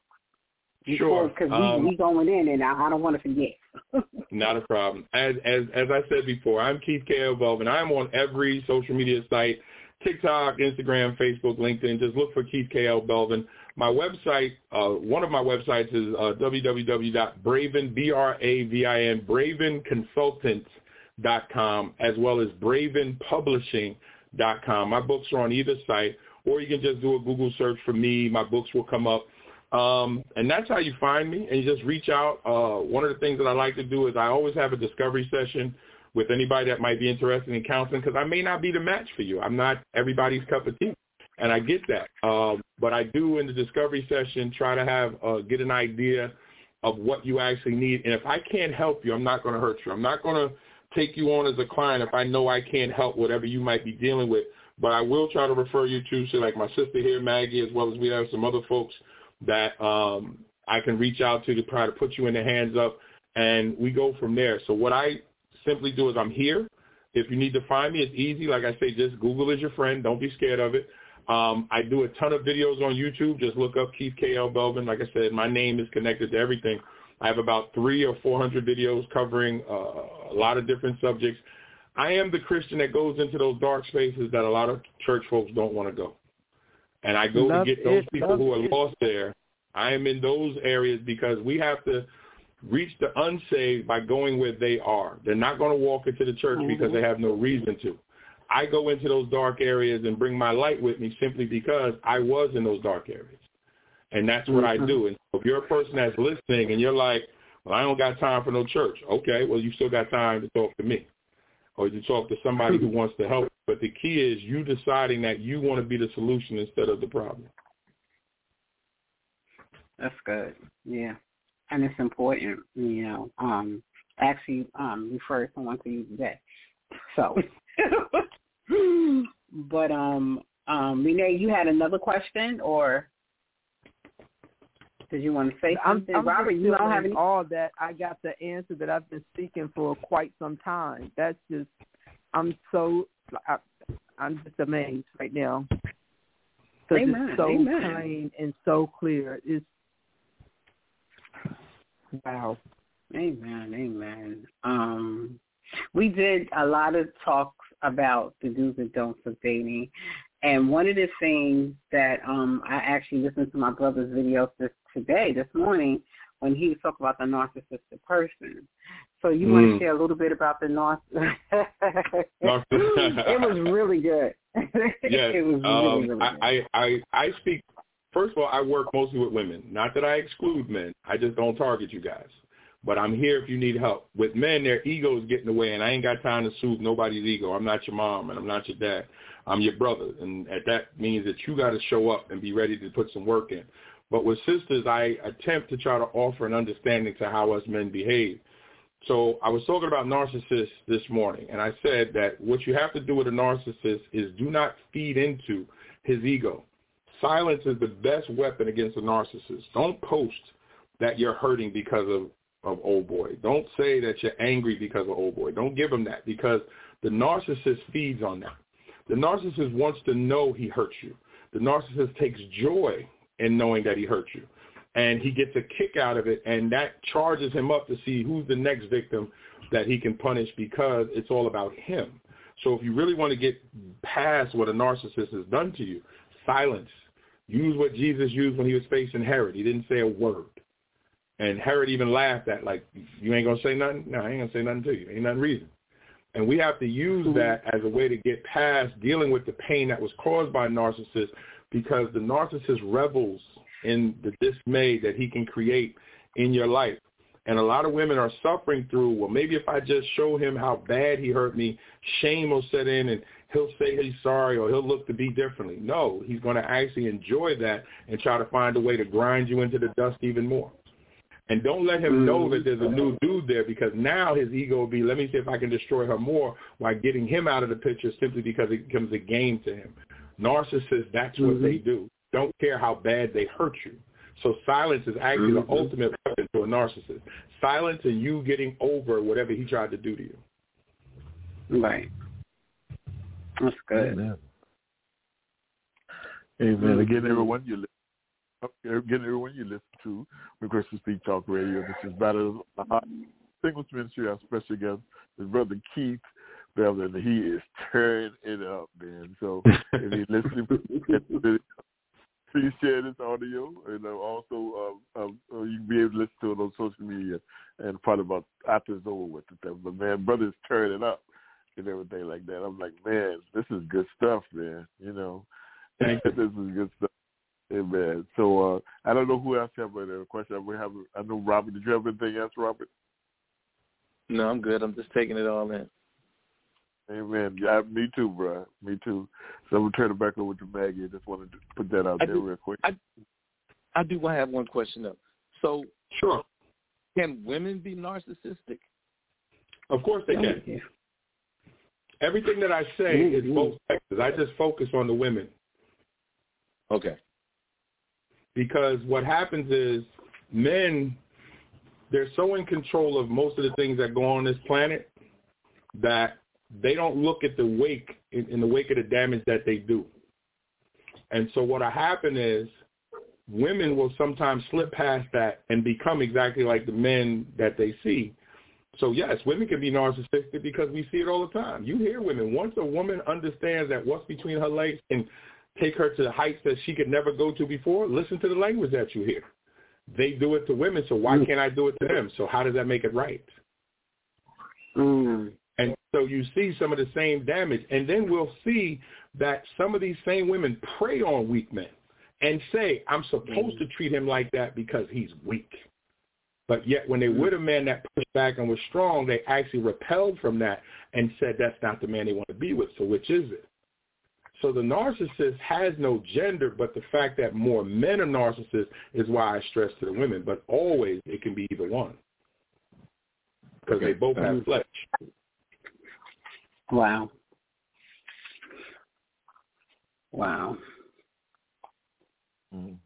Sure. Because Um, we, we going in, and I, I don't want to forget. Not a problem. As as as I said before, I'm Keith K L. Belvin. I'm on every social media site, TikTok, Instagram, Facebook, LinkedIn. Just look for Keith K L. Belvin. My website, uh, one of my websites is uh, w w w dot braven, B R A V I N, braven consultants dot com, as well as braven publishing dot com. My books are on either site, or you can just do a Google search for me. My books will come up. Um, and that's how you find me, and you just reach out. Uh, one of the things that I like to do is I always have a discovery session with anybody that might be interested in counseling, because I may not be the match for you. I'm not everybody's cup of tea, and I get that. Um, but I do in the discovery session try to have uh, get an idea of what you actually need. And if I can't help you, I'm not going to hurt you. I'm not going to take you on as a client if I know I can't help whatever you might be dealing with. But I will try to refer you to, say, like my sister here, Maggie, as well as we have some other folks that um, I can reach out to to try to put you in the hands of, and we go from there. So what I simply do is I'm here. If you need to find me, it's easy. Like I say, just Google is your friend. Don't be scared of it. Um, I do a ton of videos on YouTube. Just look up Keith K L. Belvin. Like I said, my name is connected to everything. I have about three or four hundred videos covering uh, a lot of different subjects. I am the Christian that goes into those dark spaces that a lot of church folks don't want to go. And I go Love to get those it, people love who are it. lost there. I am in those areas because we have to reach the unsaved by going where they are. They're not going to walk into the church Mm-hmm. because they have no reason to. I go into those dark areas and bring my light with me simply because I was in those dark areas. And that's what Mm-hmm. I do. And if you're a person that's listening and you're like, well, I don't got time for no church. Okay, well, you still got time to talk to me or to talk to somebody who wants to help. But the key is you deciding that you want to be the solution instead of the problem. That's good. Yeah. And it's important, you know. Um, actually, um, refer someone to you today. So, but, um, um, Renee, you had another question, or did you want to say I'm, something? I'm Robert, just you don't have feeling any? all that. I got the answer that I've been seeking for quite some time. That's just, I'm so, I, I'm just amazed right now. Because Amen, it's so amen. plain and so clear. It's, wow. Amen, amen. Um, we did a lot of talks about the do's and don'ts of dating, and one of the things that um, I actually listened to my brother's video this, today, this morning, when he was talking about the narcissistic person. So you mm. want to share a little bit about the narcissist? It was really good. Yes, it was really, um, really good. I, I, I speak, first of all, I work mostly with women. Not that I exclude men. I just don't target you guys. But I'm here if you need help. With men, their egos get in the way, and I ain't got time to soothe nobody's ego. I'm not your mom, and I'm not your dad. I'm your brother, and that means that you got to show up and be ready to put some work in. But with sisters, I attempt to try to offer an understanding to how us men behave. So I was talking about narcissists this morning, and I said that what you have to do with a narcissist is do not feed into his ego. Silence is the best weapon against a narcissist. Don't post that you're hurting because of, of old boy. Don't say that you're angry because of old boy. Don't give him that, because the narcissist feeds on that. The narcissist wants to know he hurts you. The narcissist takes joy in knowing that he hurt you. And he gets a kick out of it, and that charges him up to see who's the next victim that he can punish, because it's all about him. So if you really want to get past what a narcissist has done to you, silence. Use what Jesus used when he was facing Herod. He didn't say a word. And Herod even laughed at, like, you ain't going to say nothing? No, I ain't going to say nothing to you. Ain't nothing reason. And we have to use that as a way to get past dealing with the pain that was caused by a narcissist, because the narcissist revels in the dismay that he can create in your life. And a lot of women are suffering through, well, maybe if I just show him how bad he hurt me, shame will set in and he'll say he's sorry or he'll look to be differently. No, he's going to actually enjoy that and try to find a way to grind you into the dust even more. And don't let him know that there's a new dude there, because now his ego will be, let me see if I can destroy her more while getting him out of the picture simply because it becomes a game to him. Narcissists, that's what mm-hmm. they do. Don't care how bad they hurt you. So silence is actually mm-hmm. the ultimate weapon to a narcissist. Silence and you getting over whatever he tried to do to you. Right. That's good. Amen. Amen. Mm-hmm. Again, everyone you listen, again, everyone you listen to Christian Speak Talk Radio. This is Battle of the Singles Ministry. Our special guest is Brother Keith Beverly, and he is tearing it up, man. So if you're listening, please share this audio, and uh, also uh, uh, you can be able to listen to it on social media, and probably about after it's over with it. But man, brother's tearing it up and everything like that. I'm like, man, this is good stuff, man. You know, this is good stuff. Amen. So uh, I don't know who else have a question. We have. I know Robert. Did you have anything else, Robert? No, I'm good. I'm just taking it all in. Amen. Yeah, me too, bro. Me too. So I'm going to turn it back over to Maggie. I just wanted to put that out I there do, real quick. I, I do want to have one question, though. So, sure. Can women be narcissistic? Of course they can. Yeah. Everything that I say mm-hmm. is both sexes. I just focus on the women. Okay. Because what happens is men, they're so in control of most of the things that go on this planet that they don't look at the wake, in, in the wake of the damage that they do. And so what will happen is women will sometimes slip past that and become exactly like the men that they see. So, yes, women can be narcissistic because we see it all the time. You hear women. Once a woman understands that what's between her legs can take her to the heights that she could never go to before, listen to the language that you hear. They do it to women, so why can't I do it to them? So how does that make it right? Mm. And so you see some of the same damage. And then we'll see that some of these same women prey on weak men and say, I'm supposed to treat him like that because he's weak. But yet when they were with a man that pushed back and was strong, they actually repelled from that and said that's not the man they want to be with. So which is it? So the narcissist has no gender, but the fact that more men are narcissists is why I stress to the women. But always it can be either one because okay. they both have flesh. Wow. Wow. Mm.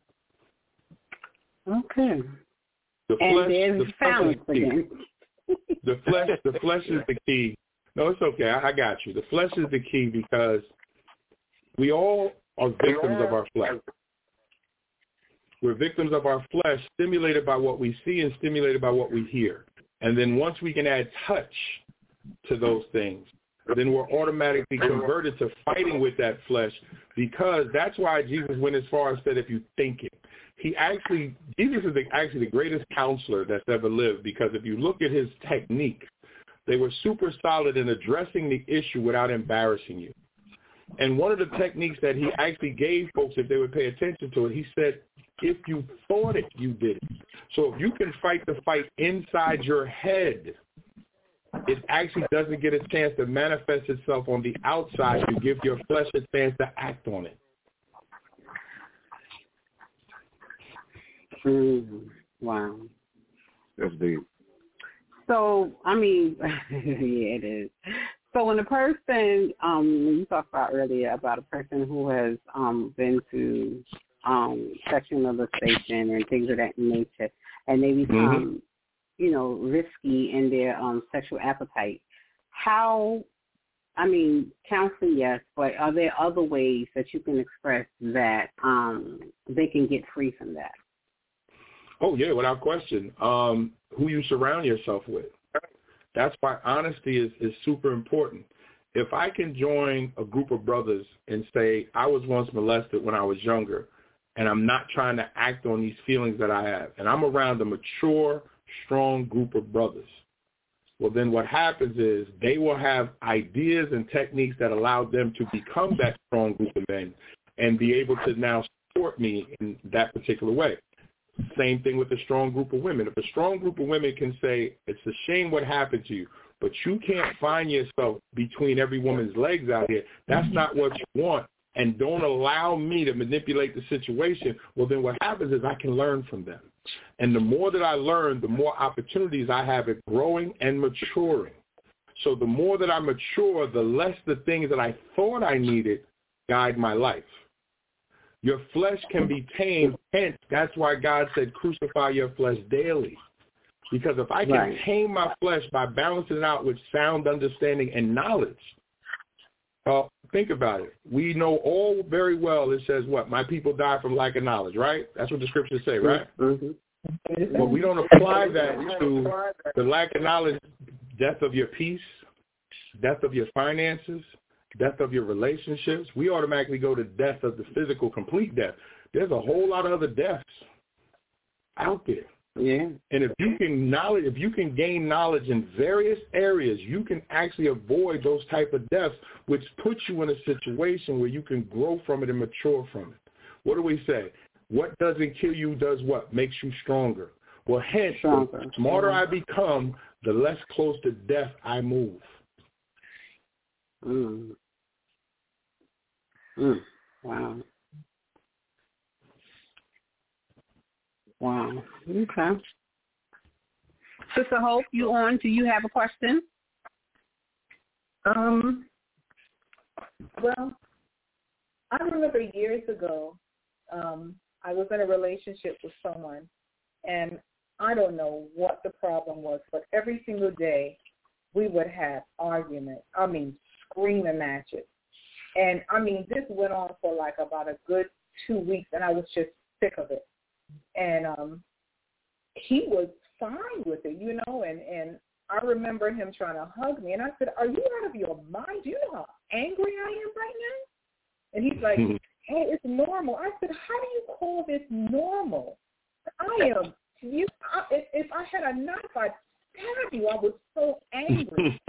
Okay. The and flesh, there's the flesh is again. the flesh, the flesh is the key. No, it's okay. I, I got you. The flesh is the key because we all are victims of our flesh. We're victims of our flesh, stimulated by what we see and stimulated by what we hear. And then once we can add touch to those things, then we're automatically converted to fighting with that flesh, because that's why Jesus went as far as said, if you think it. He actually, Jesus is the, actually the greatest counselor that's ever lived, because if you look at his technique, they were super solid in addressing the issue without embarrassing you. And one of the techniques that he actually gave folks, if they would pay attention to it, he said, if you thought it, you did it. So if you can fight the fight inside your head, it actually doesn't get a chance to manifest itself on the outside to give your flesh a chance to act on it. Mm, wow. That's deep. So, I mean, yeah, it is. So when a person, um, you talked about earlier about a person who has um, been to um, sexual molestation and things of that nature, and they become, mm-hmm. you know, risky in their um, sexual appetite, how, I mean, counseling, yes, but are there other ways that you can express that um, they can get free from that? Oh, yeah, without question. Um, who you surround yourself with. That's why honesty is, is super important. If I can join a group of brothers and say, I was once molested when I was younger, and I'm not trying to act on these feelings that I have, and I'm around a mature, strong group of brothers, well, then what happens is they will have ideas and techniques that allow them to become that strong group of men and be able to now support me in that particular way. Same thing with a strong group of women. If a strong group of women can say, it's a shame what happened to you, but you can't find yourself between every woman's legs out here, that's not what you want, and don't allow me to manipulate the situation, well, then what happens is I can learn from them. And the more that I learn, the more opportunities I have at growing and maturing. So the more that I mature, the less the things that I thought I needed guide my life. Your flesh can be tamed, hence that's why God said crucify your flesh daily. Because if I can right. tame my flesh by balancing it out with sound understanding and knowledge, uh, think about it. We know all very well it says what? My people die from lack of knowledge, right? That's what the scriptures say, right? Mm-hmm. But we don't apply that to the lack of knowledge, death of your peace, death of your finances, death of your relationships. We automatically go to death of the physical, complete death. There's a whole lot of other deaths out there. Yeah. And if you can knowledge, if you can gain knowledge in various areas, you can actually avoid those type of deaths, which puts you in a situation where you can grow from it and mature from it. What do we say? What doesn't kill you does what? Makes you stronger. Well, hence, stronger. The smarter I become, the less close to death I move. Mm. Mm. Wow. Wow. Okay. Sister Hope, you on? Do you have a question? Um. Well, I remember years ago, um, I was in a relationship with someone, and I don't know what the problem was, but every single day we would have arguments. I mean, screaming matches. And, I mean, this went on for like about a good two weeks, and I was just sick of it. And um, he was fine with it, you know, and, and I remember him trying to hug me. And I said, are you out of your mind? Do you know how angry I am right now? And he's like, hey, it's normal. I said, how do you call this normal? I am, you. I, if, if I had a knife, I'd stab you. I was so angry.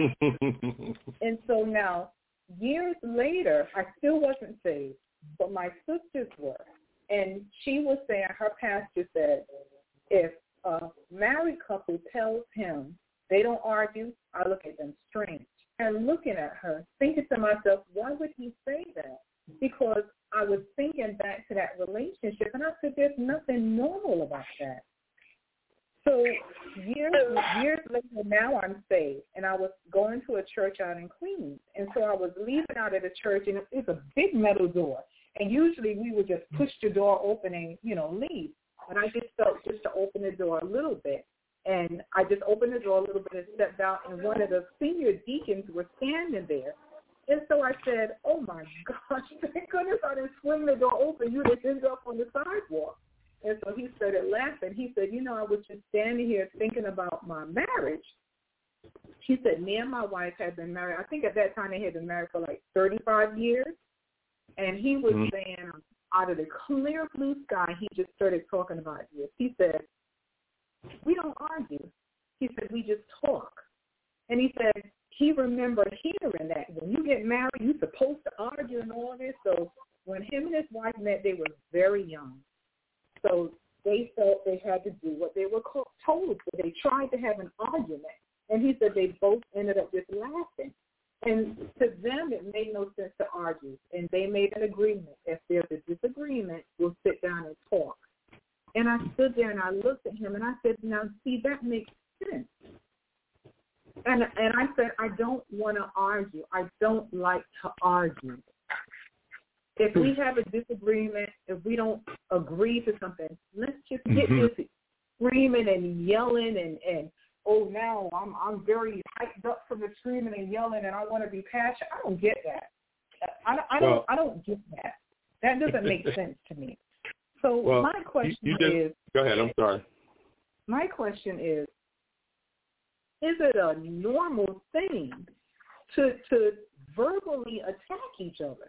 And so now, years later, I still wasn't saved, but my sisters were. And she was saying, her pastor said, if a married couple tells him they don't argue, I look at them strange. And looking at her, thinking to myself, why would he say that? Because I was thinking back to that relationship, and I said, there's nothing normal about that. So years years later, now I'm saved, and I was going to a church out in Queens. And so I was leaving out of the church, and it's a big metal door. And usually we would just push the door open and, you know, leave. And I just felt just to open the door a little bit. And I just opened the door a little bit and stepped out, and one of the senior deacons were standing there. And so I said, oh, my gosh, thank goodness I didn't swing the door open. You just ended up on the sidewalk. And so he started laughing. He said, you know, I was just standing here thinking about my marriage. He said, me and my wife had been married. I think at that time they had been married for like thirty-five years. And he was mm-hmm. saying, out of the clear blue sky, he just started talking about this. He said, we don't argue. He said, we just talk. And he said, he remembered hearing that. When you get married, you're supposed to argue and all this. So when him and his wife met, they were very young. So they felt they had to do what they were told. So they tried to have an argument. And he said they both ended up just laughing. And to them, it made no sense to argue. And they made an agreement. If there's a disagreement, we'll sit down and talk. And I stood there and I looked at him and I said, now, see, that makes sense. And and I said, I don't want to argue. I don't like to argue. If we have a disagreement, if we don't agree to something, let's just get mm-hmm. this screaming and yelling and, and oh, now I'm I'm very hyped up from the screaming and yelling, and I want to be passionate. I don't get that. I, I don't well, I don't get that. That doesn't make sense to me. So well, my question you, you just, is. Go ahead. I'm sorry. My question is: is it a normal thing to to verbally attack each other?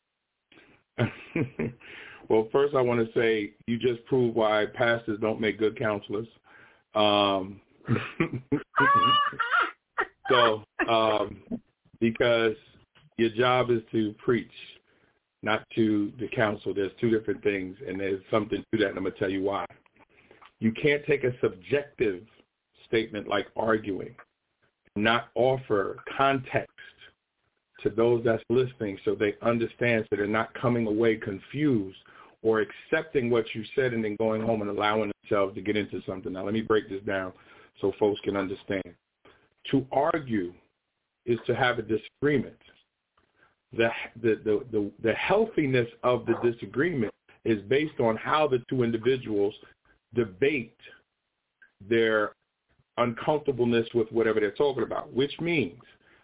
Well, first I want to say you just proved why pastors don't make good counselors. Um, so, um, because your job is to preach, not to, to counsel. There's two different things, and there's something to that, and I'm going to tell you why. You can't take a subjective statement like arguing, not offer context to those that's listening so they understand, so they're not coming away confused or accepting what you said and then going home and allowing themselves to get into something. Now, let me break this down so folks can understand. To argue is to have a disagreement. The, the, the, the, the healthiness of the disagreement is based on how the two individuals debate their uncomfortableness with whatever they're talking about, which means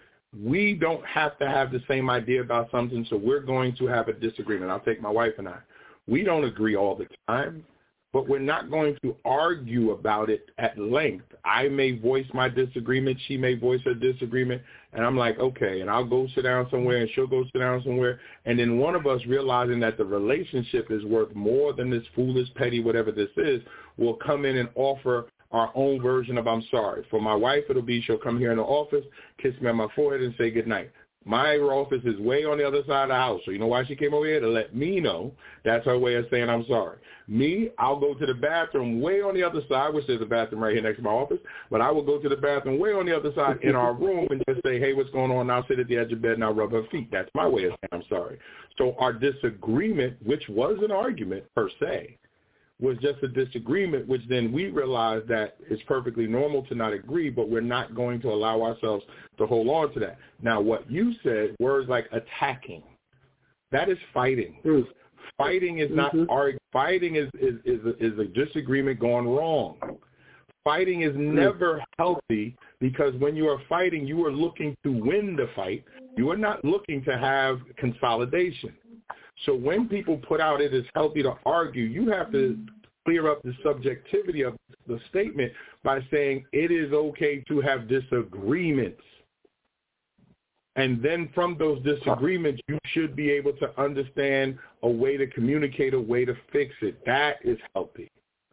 we don't have to have the same idea about something, so we're going to have a disagreement. I'll take my wife and I. We don't agree all the time, but we're not going to argue about it at length. I may voice my disagreement. She may voice her disagreement. And I'm like, okay, and I'll go sit down somewhere and she'll go sit down somewhere. And then one of us realizing that the relationship is worth more than this foolish, petty, whatever this is, will come in and offer our own version of I'm sorry. For my wife, it'll be she'll come here in the office, kiss me on my forehead and say goodnight. My office is way on the other side of the house. So you know why she came over here? To let me know. That's her way of saying I'm sorry. Me, I'll go to the bathroom way on the other side, which there's a bathroom right here next to my office, but I will go to the bathroom way on the other side in our room and just say, hey, what's going on? And I'll sit at the edge of bed and I'll rub her feet. That's my way of saying I'm sorry. So our disagreement, which was an argument per se, was just a disagreement, which then we realized that it's perfectly normal to not agree, but we're not going to allow ourselves to hold on to that. Now, what you said, words like attacking, that is fighting. Mm. Fighting is not mm-hmm. arguing. Fighting is, is, is, a, is a disagreement gone wrong. Fighting is mm. never healthy because when you are fighting, you are looking to win the fight. You are not looking to have consolidation. So when people put out it is healthy to argue, you have to clear up the subjectivity of the statement by saying it is okay to have disagreements. And then from those disagreements, you should be able to understand a way to communicate, a way to fix it. That is healthy.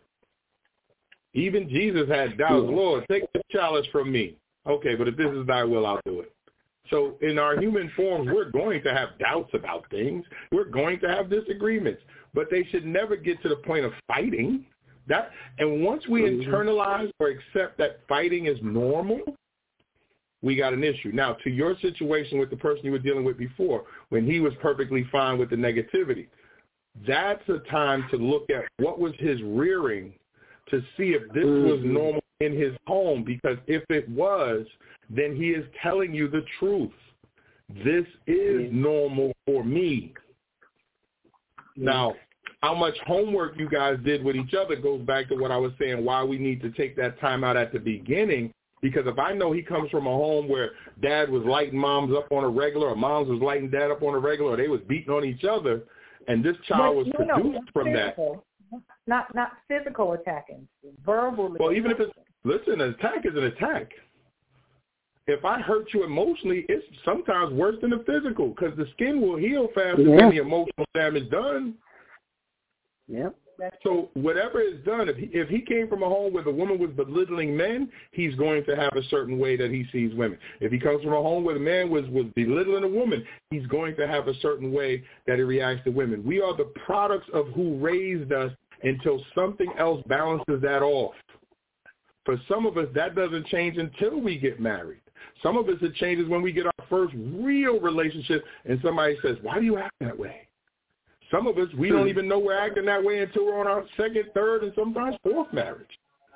Even Jesus had doubts. Lord, take the challenge from me. Okay, but if this is thy will, I'll do it. So in our human forms, we're going to have doubts about things. We're going to have disagreements, but they should never get to the point of fighting. That, and once we mm-hmm. internalize or accept that fighting is normal, we got an issue. Now, to your situation with the person you were dealing with before, when he was perfectly fine with the negativity, that's a time to look at what was his rearing to see if this mm-hmm. was normal in his home, because if it was, then he is telling you the truth. This is normal for me. Yeah. Now, how much homework you guys did with each other goes back to what I was saying, why we need to take that time out at the beginning, because if I know he comes from a home where dad was lighting moms up on a regular, or moms was lighting dad up on a regular, or they was beating on each other, and this child was no, produced no, from physical. that. Not not physical attacking, verbal attacking. Well, even if it's, listen, an attack is an attack. If I hurt you emotionally, it's sometimes worse than the physical because the skin will heal faster yeah. than the emotional damage done. Yeah. So whatever is done, if he, if he came from a home where the woman was belittling men, he's going to have a certain way that he sees women. If he comes from a home where the man was, was belittling a woman, he's going to have a certain way that he reacts to women. We are the products of who raised us until something else balances that off. For some of us, that doesn't change until we get married. Some of us, it changes when we get our first real relationship and somebody says, why do you act that way? Some of us, we don't even know we're acting that way until we're on our second, third, and sometimes fourth marriage.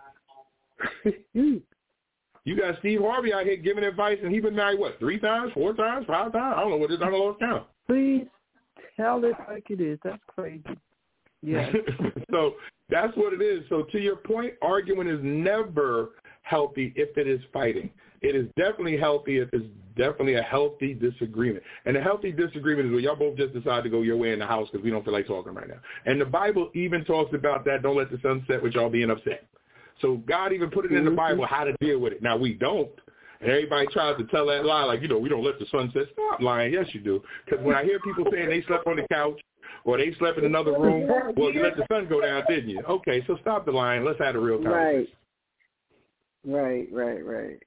You got Steve Harvey out here giving advice, and he's been married, what, three times, four times, five times? I don't know what it is. I don't know what count. Please tell it like it is. That's crazy. Yeah. So that's what it is. So to your point, arguing is never healthy if it is fighting. It is definitely healthy if it's definitely a healthy disagreement. And a healthy disagreement is when y'all both just decide to go your way in the house because we don't feel like talking right now. And the Bible even talks about that. Don't let the sun set with y'all being upset. So God even put it in the Bible how to deal with it. Now, we don't. And everybody tries to tell that lie like, you know, we don't let the sun set. Stop lying. Yes, you do. Because when I hear people saying they slept on the couch or they slept in another room, well, you let the sun go down, didn't you? Okay, so stop the lying. Let's have a real conversation. Right, right, right, right.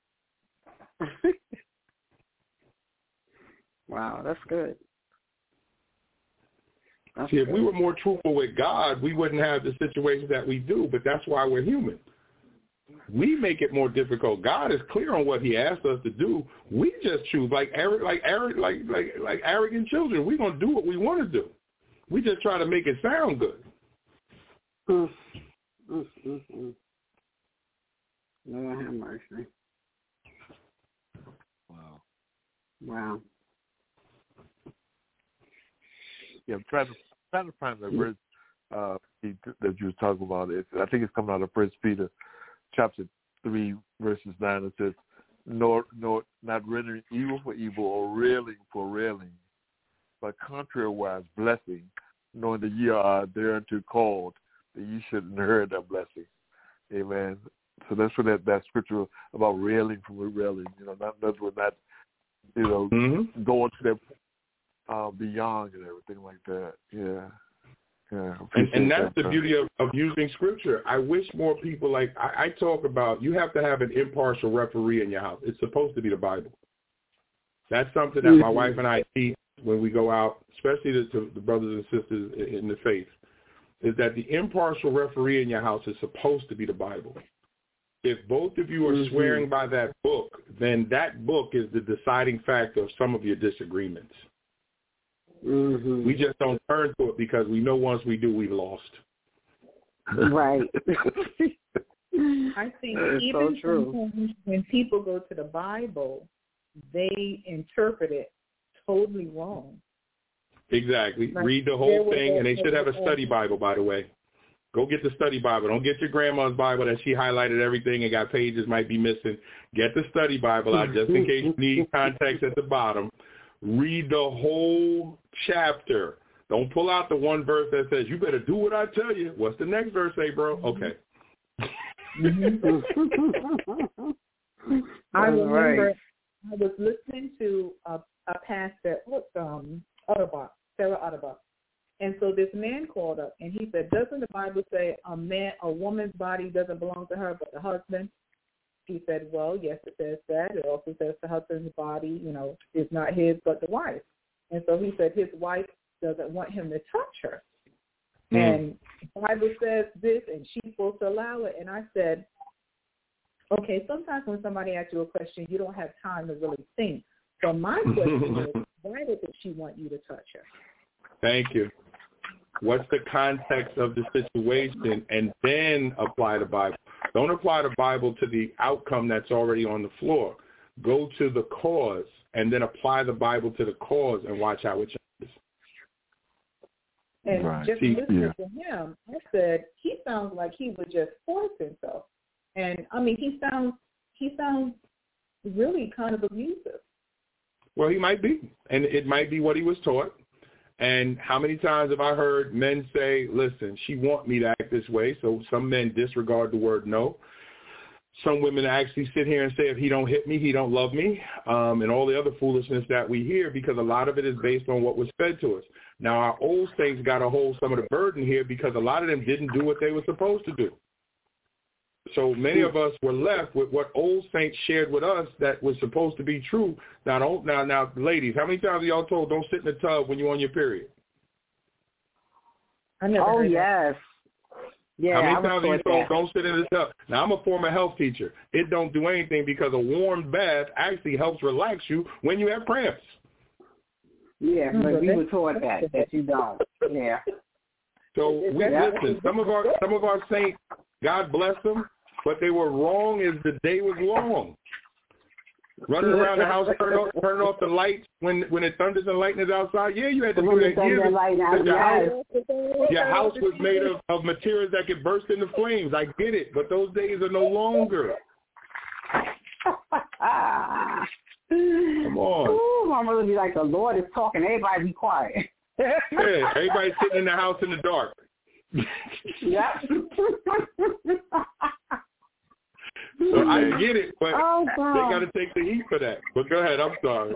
Wow, that's good. See, if we were more truthful with God, we wouldn't have the situations that we do, but that's why we're human. We make it more difficult. God is clear on what he asked us to do. We just choose like like like like like arrogant children. We're going to do what we want to do. We just try to make it sound good. Mm. Mm, mm, mm. Lord have mercy. Wow. Wow. Yeah, I'm trying to trying to find the verse uh, that you were talking about. It, I think it's coming out of First Peter, chapter three, verses nine. It says, "Nor, nor not rendering evil for evil or railing for railing, but contrariwise blessing, knowing that ye are thereunto called, that ye should inherit that blessing." Amen. So that's what that, that scripture about railing from railing. You know, not that we're not, you know, mm-hmm. going to that. Uh, beyond and everything like that. Yeah. Yeah. And, and that's that the part. beauty of, of using scripture. I wish more people, like I, I talk about, you have to have an impartial referee in your house. It's supposed to be the Bible. That's something that mm-hmm. my wife and I teach when we go out, especially to, to the brothers and sisters in the faith, is that the impartial referee in your house is supposed to be the Bible. If both of you are mm-hmm. swearing by that book, then that book is the deciding factor of some of your disagreements. Mm-hmm. We just don't turn to it because we know once we do, we've lost. Right. I think it's even so true. when people go to the Bible, they interpret it totally wrong. Exactly. Like, read the whole thing, and they should have a study Bible, by the way. Go get the study Bible. Don't get your grandma's Bible that she highlighted everything and got pages might be missing. Get the study Bible out just in case you need context at the bottom. Read the whole chapter. Don't pull out the one verse that says, you better do what I tell you. What's the next verse say, bro? Okay. I remember right. I was listening to a, a pastor, what's um, Audubon, Sarah Audubon. And so this man called up, and he said, doesn't the Bible say a man, a woman's body doesn't belong to her but the husband? He said, well, yes, it says that. It also says the husband's body, you know, is not his but the wife. And so he said his wife doesn't want him to touch her. Mm. And the Bible says this, and she's supposed to allow it. And I said, okay, sometimes when somebody asks you a question, you don't have time to really think. So my question is, why did she want you to touch her? Thank you. What's the context of the situation, and then apply the Bible. Don't apply the Bible to the outcome that's already on the floor. Go to the cause, and then apply the Bible to the cause and watch how it changes. And right. just See, listening yeah. to him, I said, he sounds like he would just force himself. And, I mean, he sounds he sounds really kind of abusive. Well, he might be, and it might be what he was taught. And how many times have I heard men say, listen, she want me to act this way, so some men disregard the word no. Some women actually sit here and say, if he don't hit me, he don't love me, um, and all the other foolishness that we hear, because a lot of it is based on what was fed to us. Now, our old saints got to hold some of the burden here because a lot of them didn't do what they were supposed to do. So many of us were left with what old saints shared with us that was supposed to be true. Now, don't, now, now, ladies, how many times are y'all told don't sit in the tub when you're on your period? I never oh, heard yes. Yeah, how many I times are you told that. don't sit in the tub? Now, I'm a former health teacher. It don't do anything because a warm bath actually helps relax you when you have cramps. Yeah, but we were taught that, that you don't. Yeah. So we listen. Some of our some of our saints, God bless them, but they were wrong as the day was long. Running around the house, turning off, turning off the lights when when it thunders and lightning is outside. Yeah, you had to do that. Years ago. Your house, your house was made of, of materials that could burst into flames. I get it, but those days are no longer. Come on. Ooh, my mother be like, the Lord is talking. Everybody be quiet. Yeah, everybody's sitting in the house in the dark. Yep. So I get it, but oh, they got to take the heat for that. But go ahead, I'm sorry.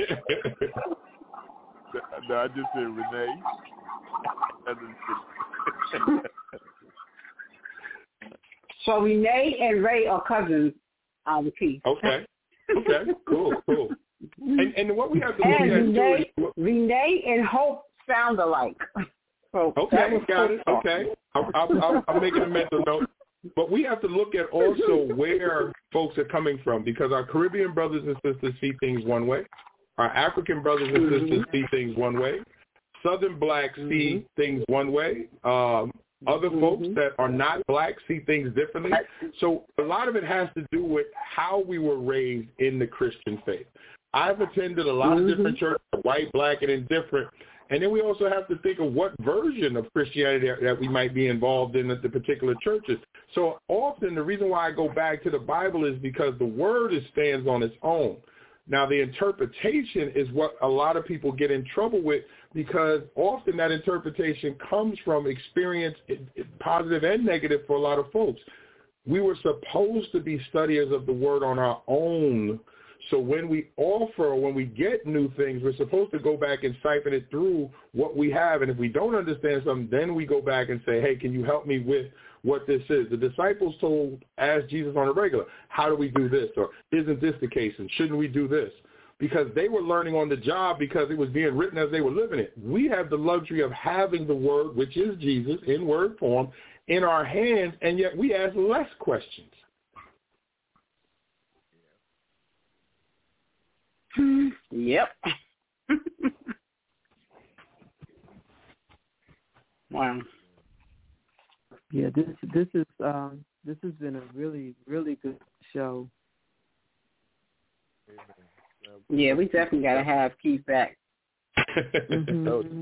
No, I just said Renee. So Renee and Ray are cousins, um, Keith. Okay. Okay. Cool. Cool. And, and what we have to look and at Renee, too is, Renee and Hope sound alike. So okay, got it. Okay, I'm, I'm, I'm, I'm making a mental note. But we have to look at also where folks are coming from, because our Caribbean brothers and sisters see things one way. Our African brothers and sisters mm-hmm. see things one way. Southern blacks mm-hmm. see things one way. Um, other mm-hmm. folks that are not black see things differently. So a lot of it has to do with how we were raised in the Christian faith. I've attended a lot mm-hmm. of different churches, white, black, and indifferent. And then we also have to think of what version of Christianity that we might be involved in at the particular churches. So often the reason why I go back to the Bible is because the word is, stands on its own. Now, the interpretation is what a lot of people get in trouble with, because often that interpretation comes from experience, positive and negative for a lot of folks. We were supposed to be studiers of the word on our own. So when we offer or when we get new things, we're supposed to go back and siphon it through what we have. And if we don't understand something, then we go back and say, hey, can you help me with what this is? The disciples told, asked Jesus on a regular, how do we do this? Or isn't this the case? And shouldn't we do this? Because they were learning on the job because it was being written as they were living it. We have the luxury of having the word, which is Jesus, in word form, in our hands, and yet we ask less questions. Yep. Wow. Yeah, this this is um, this has been a really really good show. Yeah, we definitely got to have Keith back. mm-hmm.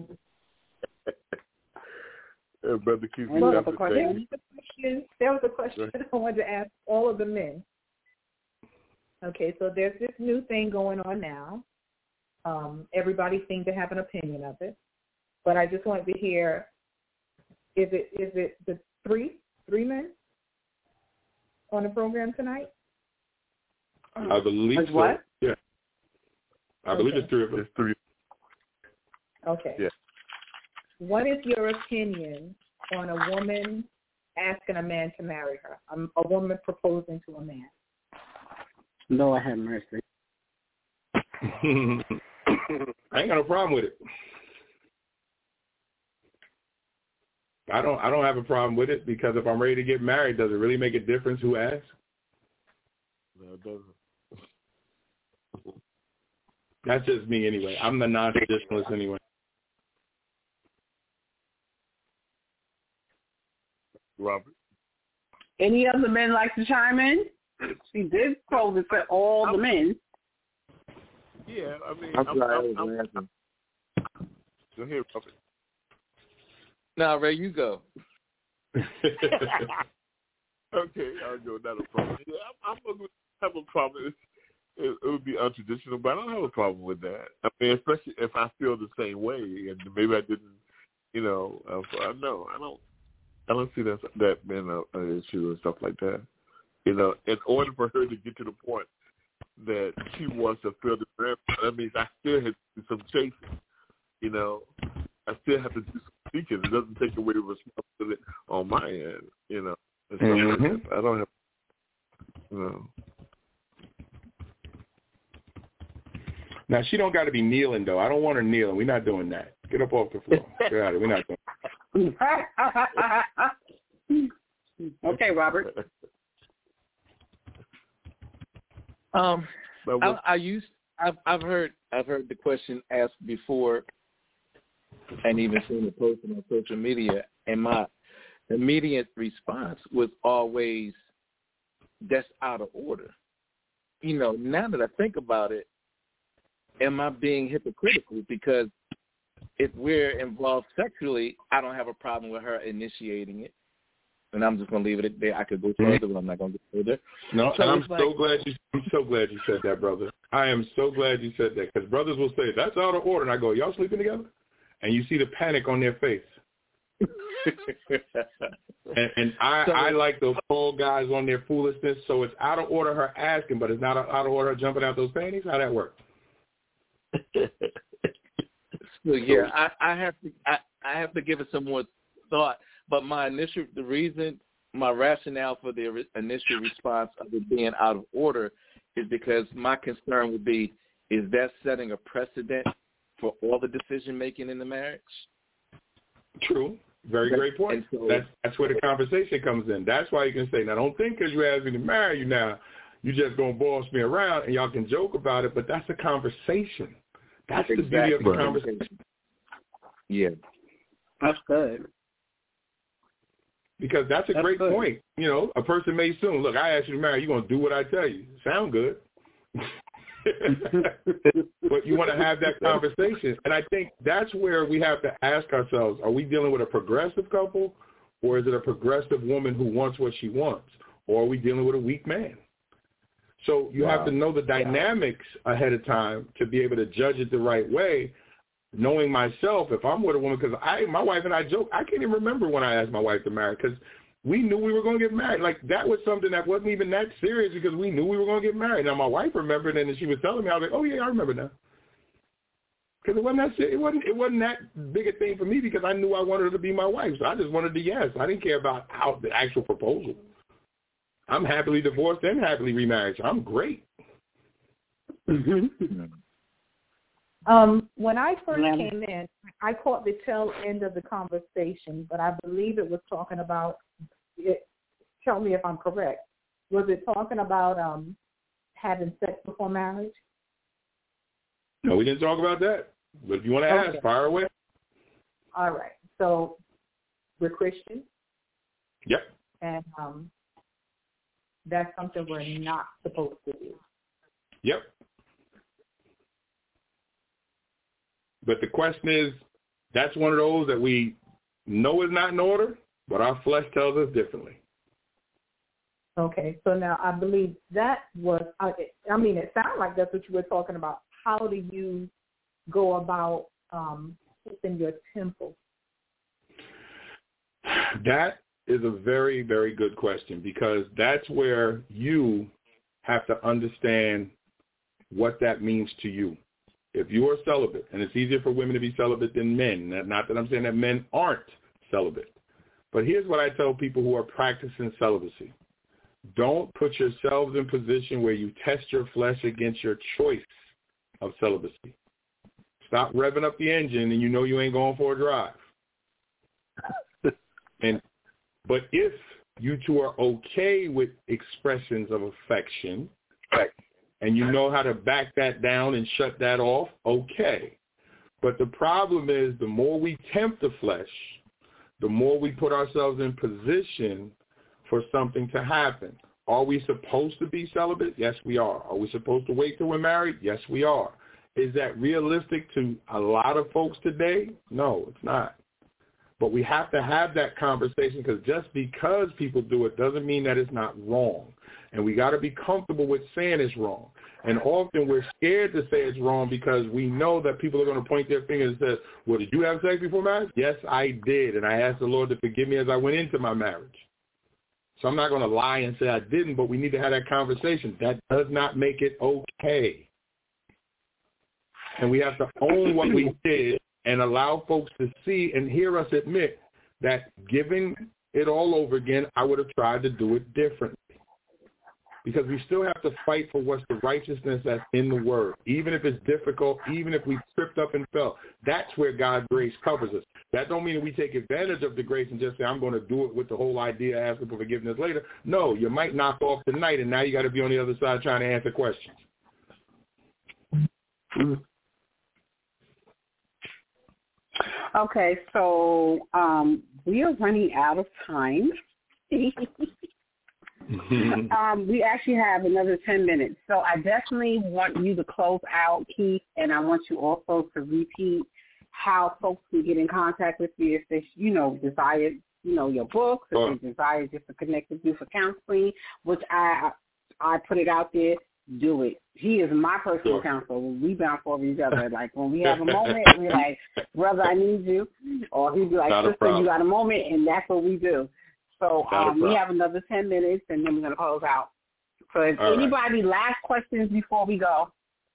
uh, Brother Keith, well, there, was a question, there was a question I wanted to ask all of the men. Okay, so there's this new thing going on now. Um, everybody seems to have an opinion of it, but I just wanted to hear: is it is it the three three men on the program tonight? I believe As so. What? Yeah, I okay. believe it's three of us. There's three. Okay. Yeah. What is your opinion on a woman asking a man to marry her? Um, a woman proposing to a man. Lord have mercy. I ain't got no problem with it. I don't. I don't have a problem with it, because if I'm ready to get married, does it really make a difference who asks? No, it doesn't. That's just me anyway. I'm the non-traditionalist anyway. Robert? Any other men like to chime in? She did close it for all the men. Yeah, I mean, I'm I'm, sorry, I'm, I was I'm, laughing. Go ahead, Robert. No, Ray, you go. Okay, I'll go. Not a problem. Yeah, I'm, I'm gonna have a problem. It, it, it would be untraditional, but I don't have a problem with that. I mean, especially if I feel the same way, and maybe I didn't, you know. Uh, no, I don't. I don't see that that being a, an issue and stuff like that. You know, in order for her to get to the point that she wants to feel the brand, that means I still have to do some chasing. You know, I still have to do some speaking. It doesn't take away the responsibility on my end. You know, and stuff mm-hmm. like that. I don't have. You know. Now, she don't got to be kneeling, though. I don't want her kneeling. We're not doing that. Get up off the floor. Get out of it. We're not doing that. Okay, Robert. Um, I, I used. I've, I've heard. I've heard the question asked before, and even seen it posted on social media. And my immediate response was always, "That's out of order." You know, now that I think about it, am I being hypocritical? Because if we're involved sexually, I don't have a problem with her initiating it. And I'm just going to leave it at there. I could go further, but I'm not going to go further. No, so and I'm like, so glad you. I'm so glad you said that, brother. I am so glad you said that, because brothers will say that's out of order, and I go, y'all sleeping together, and you see the panic on their face. and, and I, so, I like those old guys on their foolishness. So it's out of order her asking, but it's not out of order her jumping out those panties. How that work? So yeah, I, I have to. I, I have to give it some more thought. But my initial, the reason, my rationale for the initial response of it being out of order is because my concern would be, is that setting a precedent for all the decision making in the marriage? True. Very great point. So, that's that's where the conversation comes in. That's why you can say, now don't think because you asked me to marry you now, you just going to boss me around, and y'all can joke about it, but that's a conversation. That's exactly. the beauty of the conversation. Yeah. That's good. Because that's a that's great good. point. You know, a person may assume, look, I asked you to marry, you're going to do what I tell you. Sound good. But you want to have that conversation. And I think that's where we have to ask ourselves, are we dealing with a progressive couple, or is it a progressive woman who wants what she wants? Or are we dealing with a weak man? So you wow. have to know the dynamics ahead of time to be able to judge it the right way. Knowing myself, if I'm with a woman, because I, my wife and I joke, I can't even remember when I asked my wife to marry, because we knew we were going to get married. Like, that was something that wasn't even that serious because we knew we were going to get married. Now, my wife remembered, and she was telling me, I was like, oh, yeah, I remember now. Because it wasn't that it wasn't it wasn't that big a thing for me because I knew I wanted her to be my wife. So I just wanted the yes. I didn't care about how the actual proposal. I'm happily divorced and happily remarried. So I'm great. Mm-hmm. Um, when I first came in, I caught the tail end of the conversation, but I believe it was talking about, it, tell me if I'm correct, was it talking about um, having sex before marriage? No, we didn't talk about that. But if you want to okay. ask, fire away. All right. So we're Christian. Yep. And um, that's something we're not supposed to do. Yep. But the question is, that's one of those that we know is not in order, but our flesh tells us differently. Okay, so now I believe that was, I, I mean, it sounded like that's what you were talking about. How do you go about um, keeping your temple? That is a very, very good question because that's where you have to understand what that means to you. If you are celibate, and it's easier for women to be celibate than men, not that I'm saying that men aren't celibate, but here's what I tell people who are practicing celibacy. Don't put yourselves in position where you test your flesh against your choice of celibacy. Stop revving up the engine and you know you ain't going for a drive. and But if you two are okay with expressions of affection, and you know how to back that down and shut that off, okay. But the problem is the more we tempt the flesh, the more we put ourselves in position for something to happen. Are we supposed to be celibate? Yes, we are. Are we supposed to wait till we're married? Yes, we are. Is that realistic to a lot of folks today? No, it's not. But we have to have that conversation because just because people do it doesn't mean that it's not wrong. And we got to be comfortable with saying it's wrong. And often we're scared to say it's wrong because we know that people are going to point their fingers and say, well, did you have sex before marriage? Yes, I did. And I asked the Lord to forgive me as I went into my marriage. So I'm not going to lie and say I didn't, but we need to have that conversation. That does not make it okay. And we have to own what we did and allow folks to see and hear us admit that giving it all over again, I would have tried to do it differently. Because we still have to fight for what's the righteousness that's in the Word. Even if it's difficult, even if we tripped up and fell, that's where God's grace covers us. That don't mean that we take advantage of the grace and just say, I'm going to do it with the whole idea of asking for forgiveness later. No, you might knock off tonight, and now you got to be on the other side trying to answer questions. Okay, so um, we are running out of time. um, we actually have another ten minutes. So I definitely want you to close out, Keith, and I want you also to repeat how folks can get in contact with you if they, you know, desire, you know, your books, if oh. they desire just to connect with you for counseling, which I I put it out there. Do it. He is my personal sure. counselor. We bounce over each other. Like when we have a moment, we're like, brother, I need you. Or he'd be like, not sister, you got a moment, and that's what we do. So um, we have another ten minutes, and then we're going to close out. So if All anybody right. last questions before we go?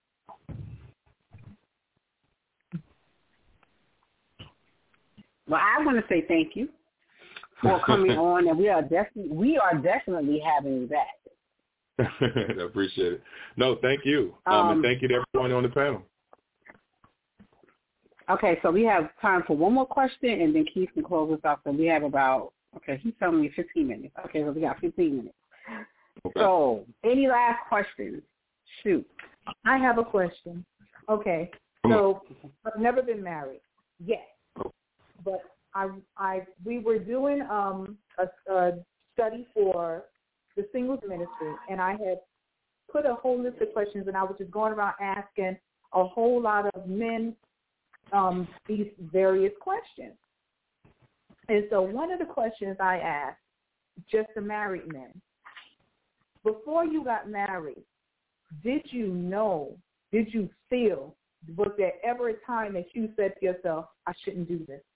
Well, I want to say thank you for coming on, and we are definitely we are definitely having you back. I appreciate it. No, thank you. Um, um, and thank you to everyone on the panel. Okay, so we have time for one more question, and then Keith can close us off. So we have about, okay, he's telling me fifteen minutes. Okay, so we got fifteen minutes. Okay. So any last questions? Shoot. I have a question. Okay, so I've never been married yet, but I, I, we were doing um, a, a study for the singles ministry, and I had put a whole list of questions, and I was just going around asking a whole lot of men um, these various questions. And so one of the questions I asked just the married men, before you got married, did you know, did you feel, was there ever a time that you said to yourself, I shouldn't do this?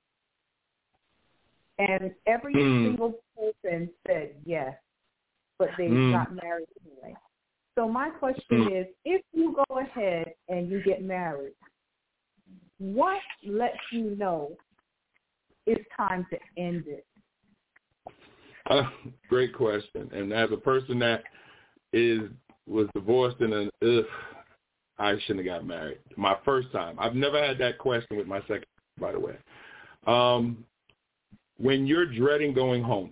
And every mm. single person said yes, but they mm. got married anyway. So my question mm. is, if you go ahead and you get married, what lets you know it's time to end it? Uh, great question. And as a person that is was divorced and an ugh, I shouldn't have got married. My first time. I've never had that question with my second, by the way. Um, when you're dreading going home,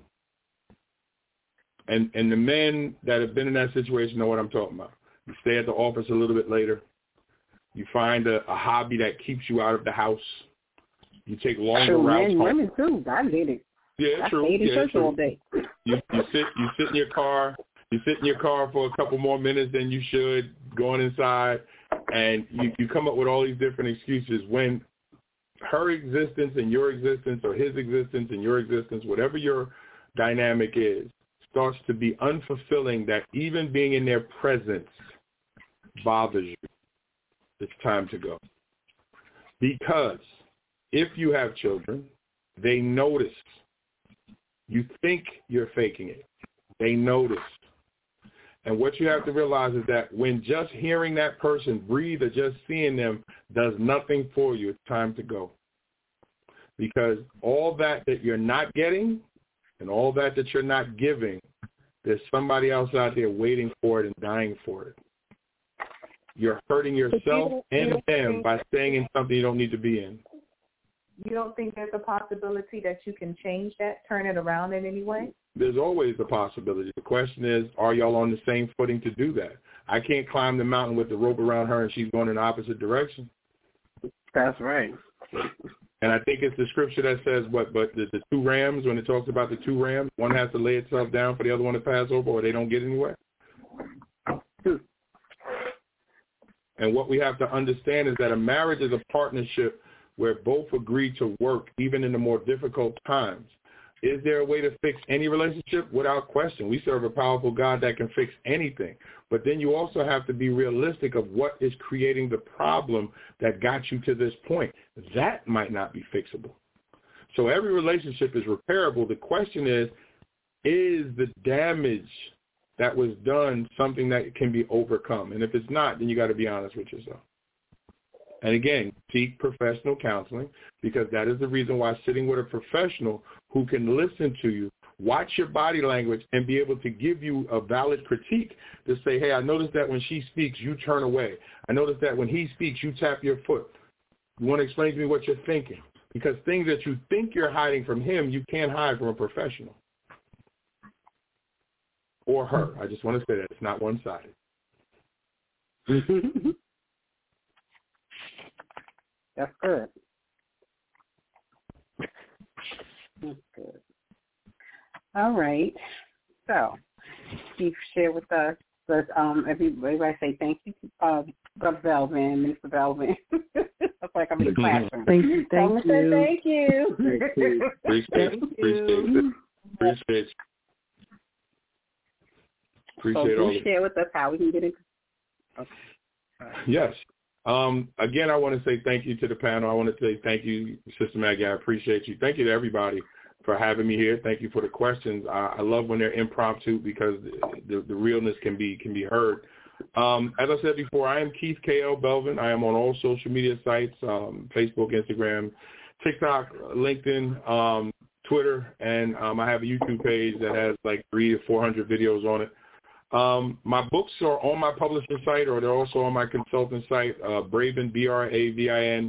and and the men that have been in that situation know what I'm talking about. You stay at the office a little bit later. You find a, a hobby that keeps you out of the house. You take longer sure, routes men, home. Women too. I did it. Yeah, I true. stayed in yeah, church true. all day. You, you sit you sit in your car. You sit in your car for a couple more minutes than you should, going inside, and you, you come up with all these different excuses when her existence and your existence, or his existence and your existence, whatever your dynamic is, starts to be unfulfilling, that even being in their presence bothers you. It's time to go. Because if you have children, they notice. You think you're faking it. They notice. And what you have to realize is that when just hearing that person breathe or just seeing them does nothing for you, it's time to go. Because all that that you're not getting and all that that you're not giving, there's somebody else out there waiting for it and dying for it. You're hurting yourself and them by staying in something you don't need to be in. You don't think there's a possibility that you can change that, turn it around in any way? There's always a possibility. The question is, are y'all on the same footing to do that? I can't climb the mountain with the rope around her and she's going in the opposite direction. That's right. And I think it's the scripture that says what, but the, the two rams, when it talks about the two rams, one has to lay itself down for the other one to pass over or they don't get anywhere. And what we have to understand is that a marriage is a partnership where both agree to work even in the more difficult times. Is there a way to fix any relationship? Without question. We serve a powerful God that can fix anything. But then you also have to be realistic of what is creating the problem that got you to this point. That might not be fixable. So every relationship is repairable. The question is, is the damage that was done something that can be overcome? And if it's not, then you got to be honest with yourself. And again, seek professional counseling, because that is the reason why sitting with a professional who can listen to you, watch your body language, and be able to give you a valid critique to say, hey, I noticed that when she speaks, you turn away. I noticed that when he speaks, you tap your foot. You want to explain to me what you're thinking? Because things that you think you're hiding from him, you can't hide from a professional. Or her. I just want to say that. It's not one-sided. That's good. That's good. All right. So, Keith, share with us. But um, everybody, everybody say thank you, uh, Brother Belvin, Mister Belvin. Looks like I'm in the classroom. Thank you. Thank so you. Say thank you. Thank you. Appreciate it. Appreciate it. Appreciate it. Appreciate so all do share with us how we can get it. Okay. Right. Yes. Um, again, I want to say thank you to the panel. I want to say thank you, Sister Maggie. I appreciate you. Thank you to everybody for having me here. Thank you for the questions. I, I love when they're impromptu because the, the realness can be can be heard. Um, as I said before, I am Keith K L Belvin. I am on all social media sites, um, Facebook, Instagram, TikTok, LinkedIn, um, Twitter, and um, I have a YouTube page that has like three to four hundred videos on it. Um, my books are on my publishing site, or they're also on my consultant site, uh, Bravin, B R A V I N,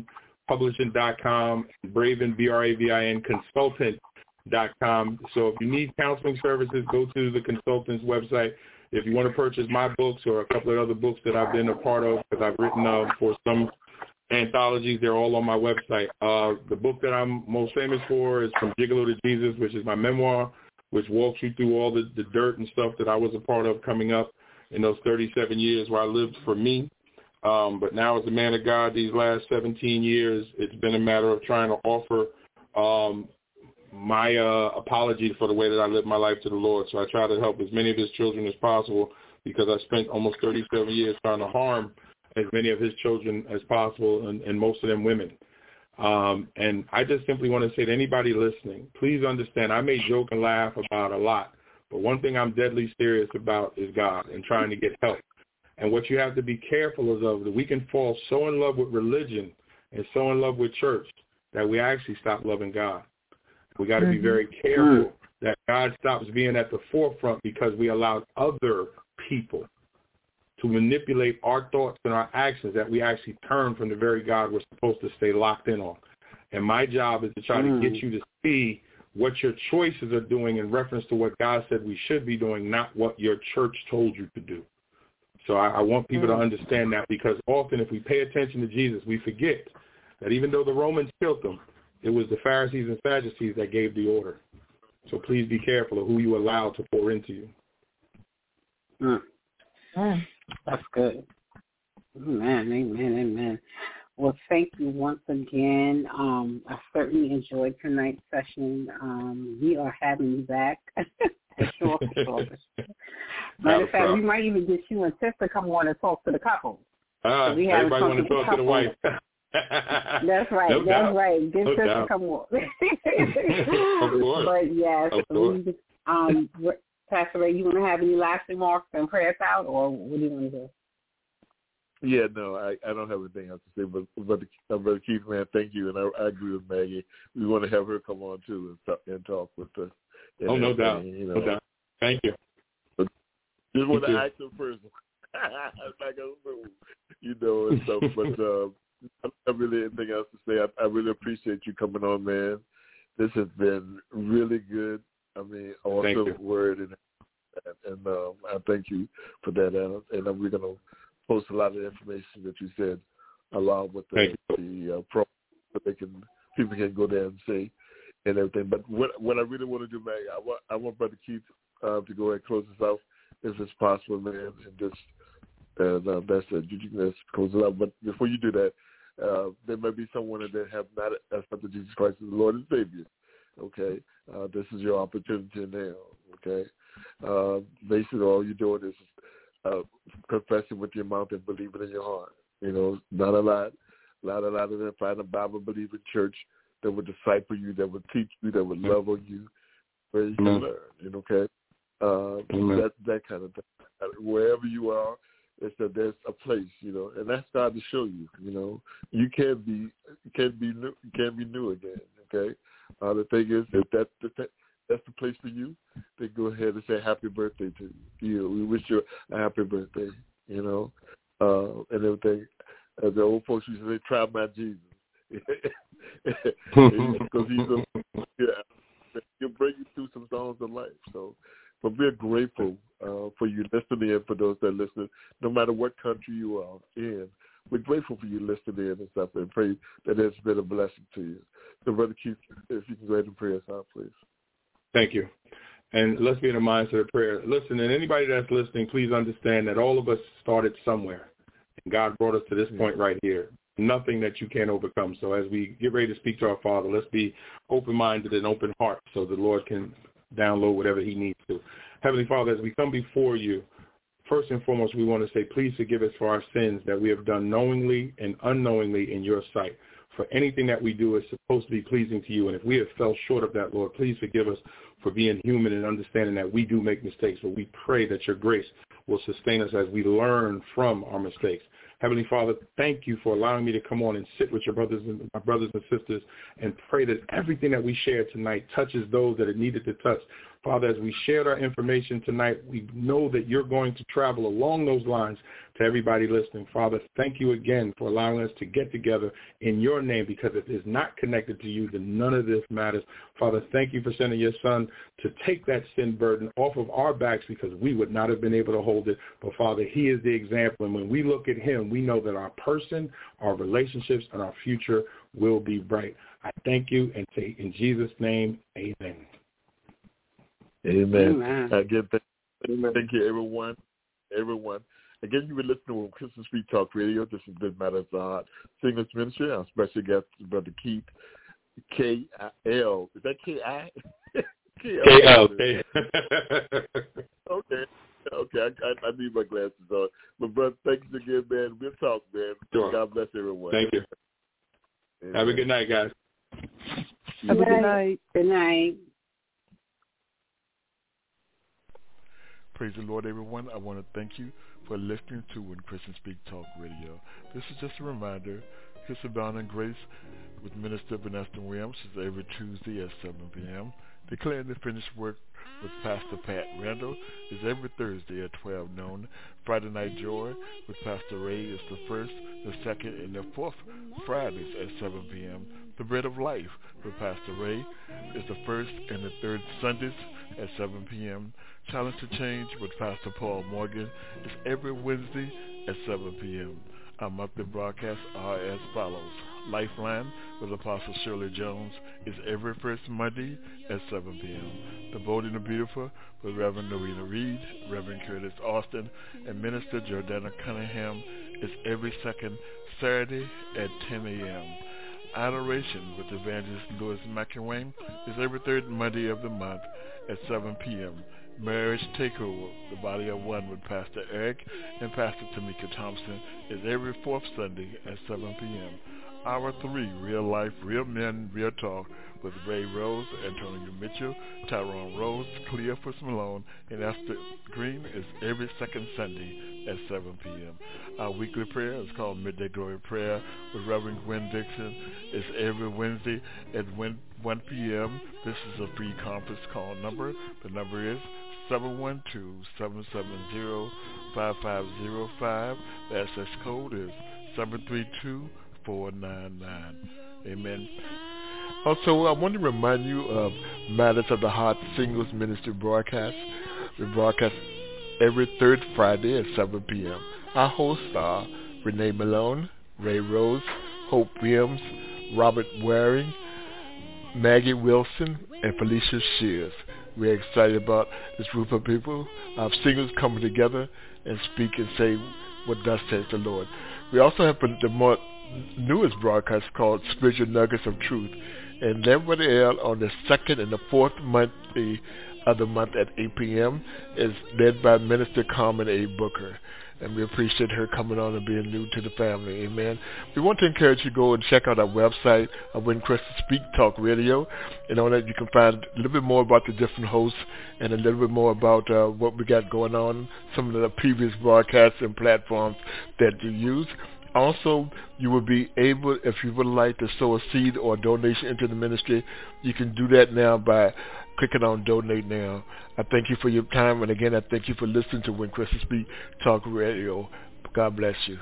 publishing dot com, Bravin, B R A V I N, consultant dot com. So if you need counseling services, go to the consultant's website. If you want to purchase my books or a couple of other books that I've been a part of, because I've written uh, for some anthologies, they're all on my website. Uh, the book that I'm most famous for is From Gigolo to Jesus, which is my memoir, which walks you through all the, the dirt and stuff that I was a part of coming up in those thirty-seven years where I lived for me. Um, but now as a man of God, these last seventeen years, it's been a matter of trying to offer um, my uh, apology for the way that I lived my life to the Lord. So I try to help as many of his children as possible, because I spent almost thirty-seven years trying to harm as many of his children as possible, and, and most of them women. Um, and I just simply want to say to anybody listening, please understand, I may joke and laugh about a lot, but one thing I'm deadly serious about is God and trying to get help. And what you have to be careful is of that we can fall so in love with religion and so in love with church that we actually stop loving God. We got to mm-hmm. be very careful that God stops being at the forefront because we allowed other people to manipulate our thoughts and our actions, that we actually turn from the very God we're supposed to stay locked in on. And my job is to try mm. to get you to see what your choices are doing in reference to what God said we should be doing, not what your church told you to do. So I, I want people mm. to understand that, because often if we pay attention to Jesus, we forget that even though the Romans killed him, it was the Pharisees and Sadducees that gave the order. So please be careful of who you allow to pour into you. Mm. Mm. That's good. Amen, amen, amen. Well, thank you once again. Um, I certainly enjoyed tonight's session. Um, we are having you back. for sure, for sure. Matter of fact, we might even get you and Tiff to come on and talk to the couple. Uh, so we everybody want to talk to the wife. That's right. No that's doubt. right. Get no Tiff doubt. to come on. Of course. But yes, of course. we, um, Pastor Ray, you want to have any last remarks and pray us out, or what do you want to do? Yeah, no, I, I don't have anything else to say, but but uh, Brother Keith, man, thank you, and I, I agree with Maggie. We want to have her come on too and talk, and talk with us. Oh, no doubt, you know. no doubt. Thank you. But just want to ask her first, like a, you know, and stuff. But uh, I don't have really anything else to say. I, I really appreciate you coming on, man. This has been really good. I mean, awesome word, and and um, I thank you for that. And, and we're going to post a lot of information that you said, along with the, the uh, pro, that they can people can go there and see and everything. But what what I really want to do, Maggie, I want I want Brother Keith uh, to go ahead and close us out if it's possible, man, and just and uh, that's it. You can just close it out. But before you do that, uh, there may be someone that have not accepted Jesus Christ as the Lord and Savior. Okay, uh, this is your opportunity now. Okay, uh, basically all you're doing is uh, confessing with your mouth and believing in your heart. You know, not a lot, not a lot of them find a Bible-believing church that would disciple you, that would teach you, that would love on you, where you can Amen. learn. You know, okay, uh, that that kind of thing. Wherever you are, it's that there's a place. You know, and that's God to show you. You know, you can't be, you can't be new, you can't be new again. Okay. Uh, the thing is, if that, that that's the place for you, then go ahead and say happy birthday to you. You know, we wish you a happy birthday, you know, uh, and everything. As the old folks used to say, try my Jesus. Because he's a, yeah, he'll bring you through some songs of life. So, but we're grateful uh, for you listening in, for those that listen, no matter what country you are in. We're grateful for you listening in and stuff, and pray that it's been a blessing to you. So, Brother Keith, if you can go ahead and pray us out, please. Thank you. And let's be in the mindset of prayer. Listen, and anybody that's listening, please understand that all of us started somewhere. And God brought us to this point right here. Nothing that you can't overcome. So as we get ready to speak to our Father, let's be open-minded and open heart so the Lord can download whatever he needs to. Heavenly Father, as we come before you, first and foremost, we want to say, please forgive us for our sins that we have done knowingly and unknowingly in your sight. For anything that we do is supposed to be pleasing to you. And if we have fell short of that, Lord, please forgive us for being human and understanding that we do make mistakes. But we pray that your grace will sustain us as we learn from our mistakes. Heavenly Father, thank you for allowing me to come on and sit with your brothers and my brothers and sisters and pray that everything that we shared tonight touches those that it needed to touch. Father, as we shared our information tonight, we know that you're going to travel along those lines to everybody listening. Father, thank you again for allowing us to get together in your name, because if it's not connected to you, then none of this matters. Father, thank you for sending your son to take that sin burden off of our backs, because we would not have been able to hold it. But Father, he is the example. And when we look at him, we know that our person, our relationships, and our future will be bright. I thank you and say in Jesus' name, amen. Amen. Amen. Again, thank, thank you, everyone. Everyone. Again, you've been listening to Christian Speak Talk Radio. This has been Matters of Heart Singles Ministry. Our special guest, Brother Keith K I L. Is that K I? K L. Okay. Okay. I, I, I need my glasses on. But, brother, thanks again, man. We'll talk, man. Sure. God bless everyone. Thank you. Amen. Have a good night, guys. Have a good night. Good night. Praise the Lord, everyone. I want to thank you for listening to When Christians Speak Talk Radio. This is just a reminder. Kiss of Dawn and Grace with Minister Vanessa Williams is every Tuesday at seven p.m. Declaring the Finished Work with Pastor Pat Randall is every Thursday at twelve noon. Friday Night Joy with Pastor Ray is the first, the second, and the fourth Fridays at seven p.m. The Bread of Life with Pastor Ray is the first and the third Sundays at seven p.m. Challenge to Change with Pastor Paul Morgan is every Wednesday at seven p.m. Our monthly broadcasts are as follows. Lifeline with Apostle Shirley Jones is every first Monday at seven p.m. The Bold and the Beautiful with Reverend Norina Reed, Reverend Curtis Austin, and Minister Jordana Cunningham is every second Saturday at ten a.m. Adoration with Evangelist Louis McElwain is every third Monday of the month at seven p.m. Marriage Takeover, the Body of One with Pastor Eric and Pastor Tamika Thompson is every fourth Sunday at seven p.m. Hour three, Real Life, Real Men, Real Talk with Ray Rose, Antonio Mitchell, Tyrone Rose, Cleophas Malone, and Esther Green is every second Sunday at seven p.m. Our weekly prayer is called Midday Glory Prayer with Reverend Gwen Dixon. It's every Wednesday at one p.m. This is a free conference call number. The number is seven one two, seven seven zero, five five zero five. The access code is seven three two, four nine nine. Amen. Also, I want to remind you of Matters of the Heart Singles Ministry broadcast. We broadcast every third Friday at seven p.m. Our hosts are Renee Malone, Ray Rose, Hope Williams, Robert Waring, Maggie Wilson, and Felicia Shears. We're excited about this group of people, our singers coming together and speak and say what thus says the Lord. We also have the more newest broadcast called Spiritual Nuggets of Truth, and that will air on the second and the fourth Monday of the month at eight p.m. is led by Minister Carmen A. Booker. And we appreciate her coming on and being new to the family. Amen. We want to encourage you to go and check out our website of When Christians Speak Talk Radio. And on that you can find a little bit more about the different hosts and a little bit more about uh, what we got going on, some of the previous broadcasts and platforms that you use. Also, you will be able, if you would like to sow a seed or a donation into the ministry, you can do that now by clicking on Donate Now. I thank you for your time, and again, I thank you for listening to When Christians Speak Talk Radio. God bless you.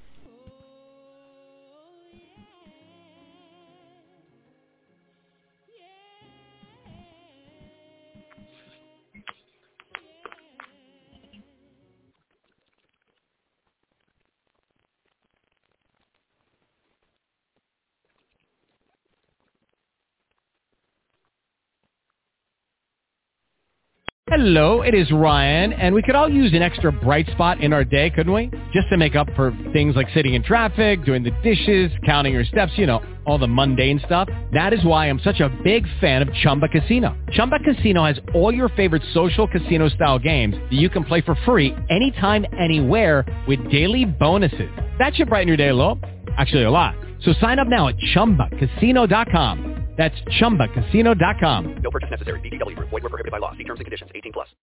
Hello, it is Ryan, and we could all use an extra bright spot in our day, couldn't we? Just to make up for things like sitting in traffic, doing the dishes, counting your steps, you know, all the mundane stuff. That is why I'm such a big fan of Chumba Casino. Chumba Casino has all your favorite social casino-style games that you can play for free anytime, anywhere with daily bonuses. That should brighten your day a little. Actually, a lot. So sign up now at chumba casino dot com. That's chumba casino dot com. No purchase necessary. V G W. Void where prohibited by law. See terms and conditions. eighteen plus.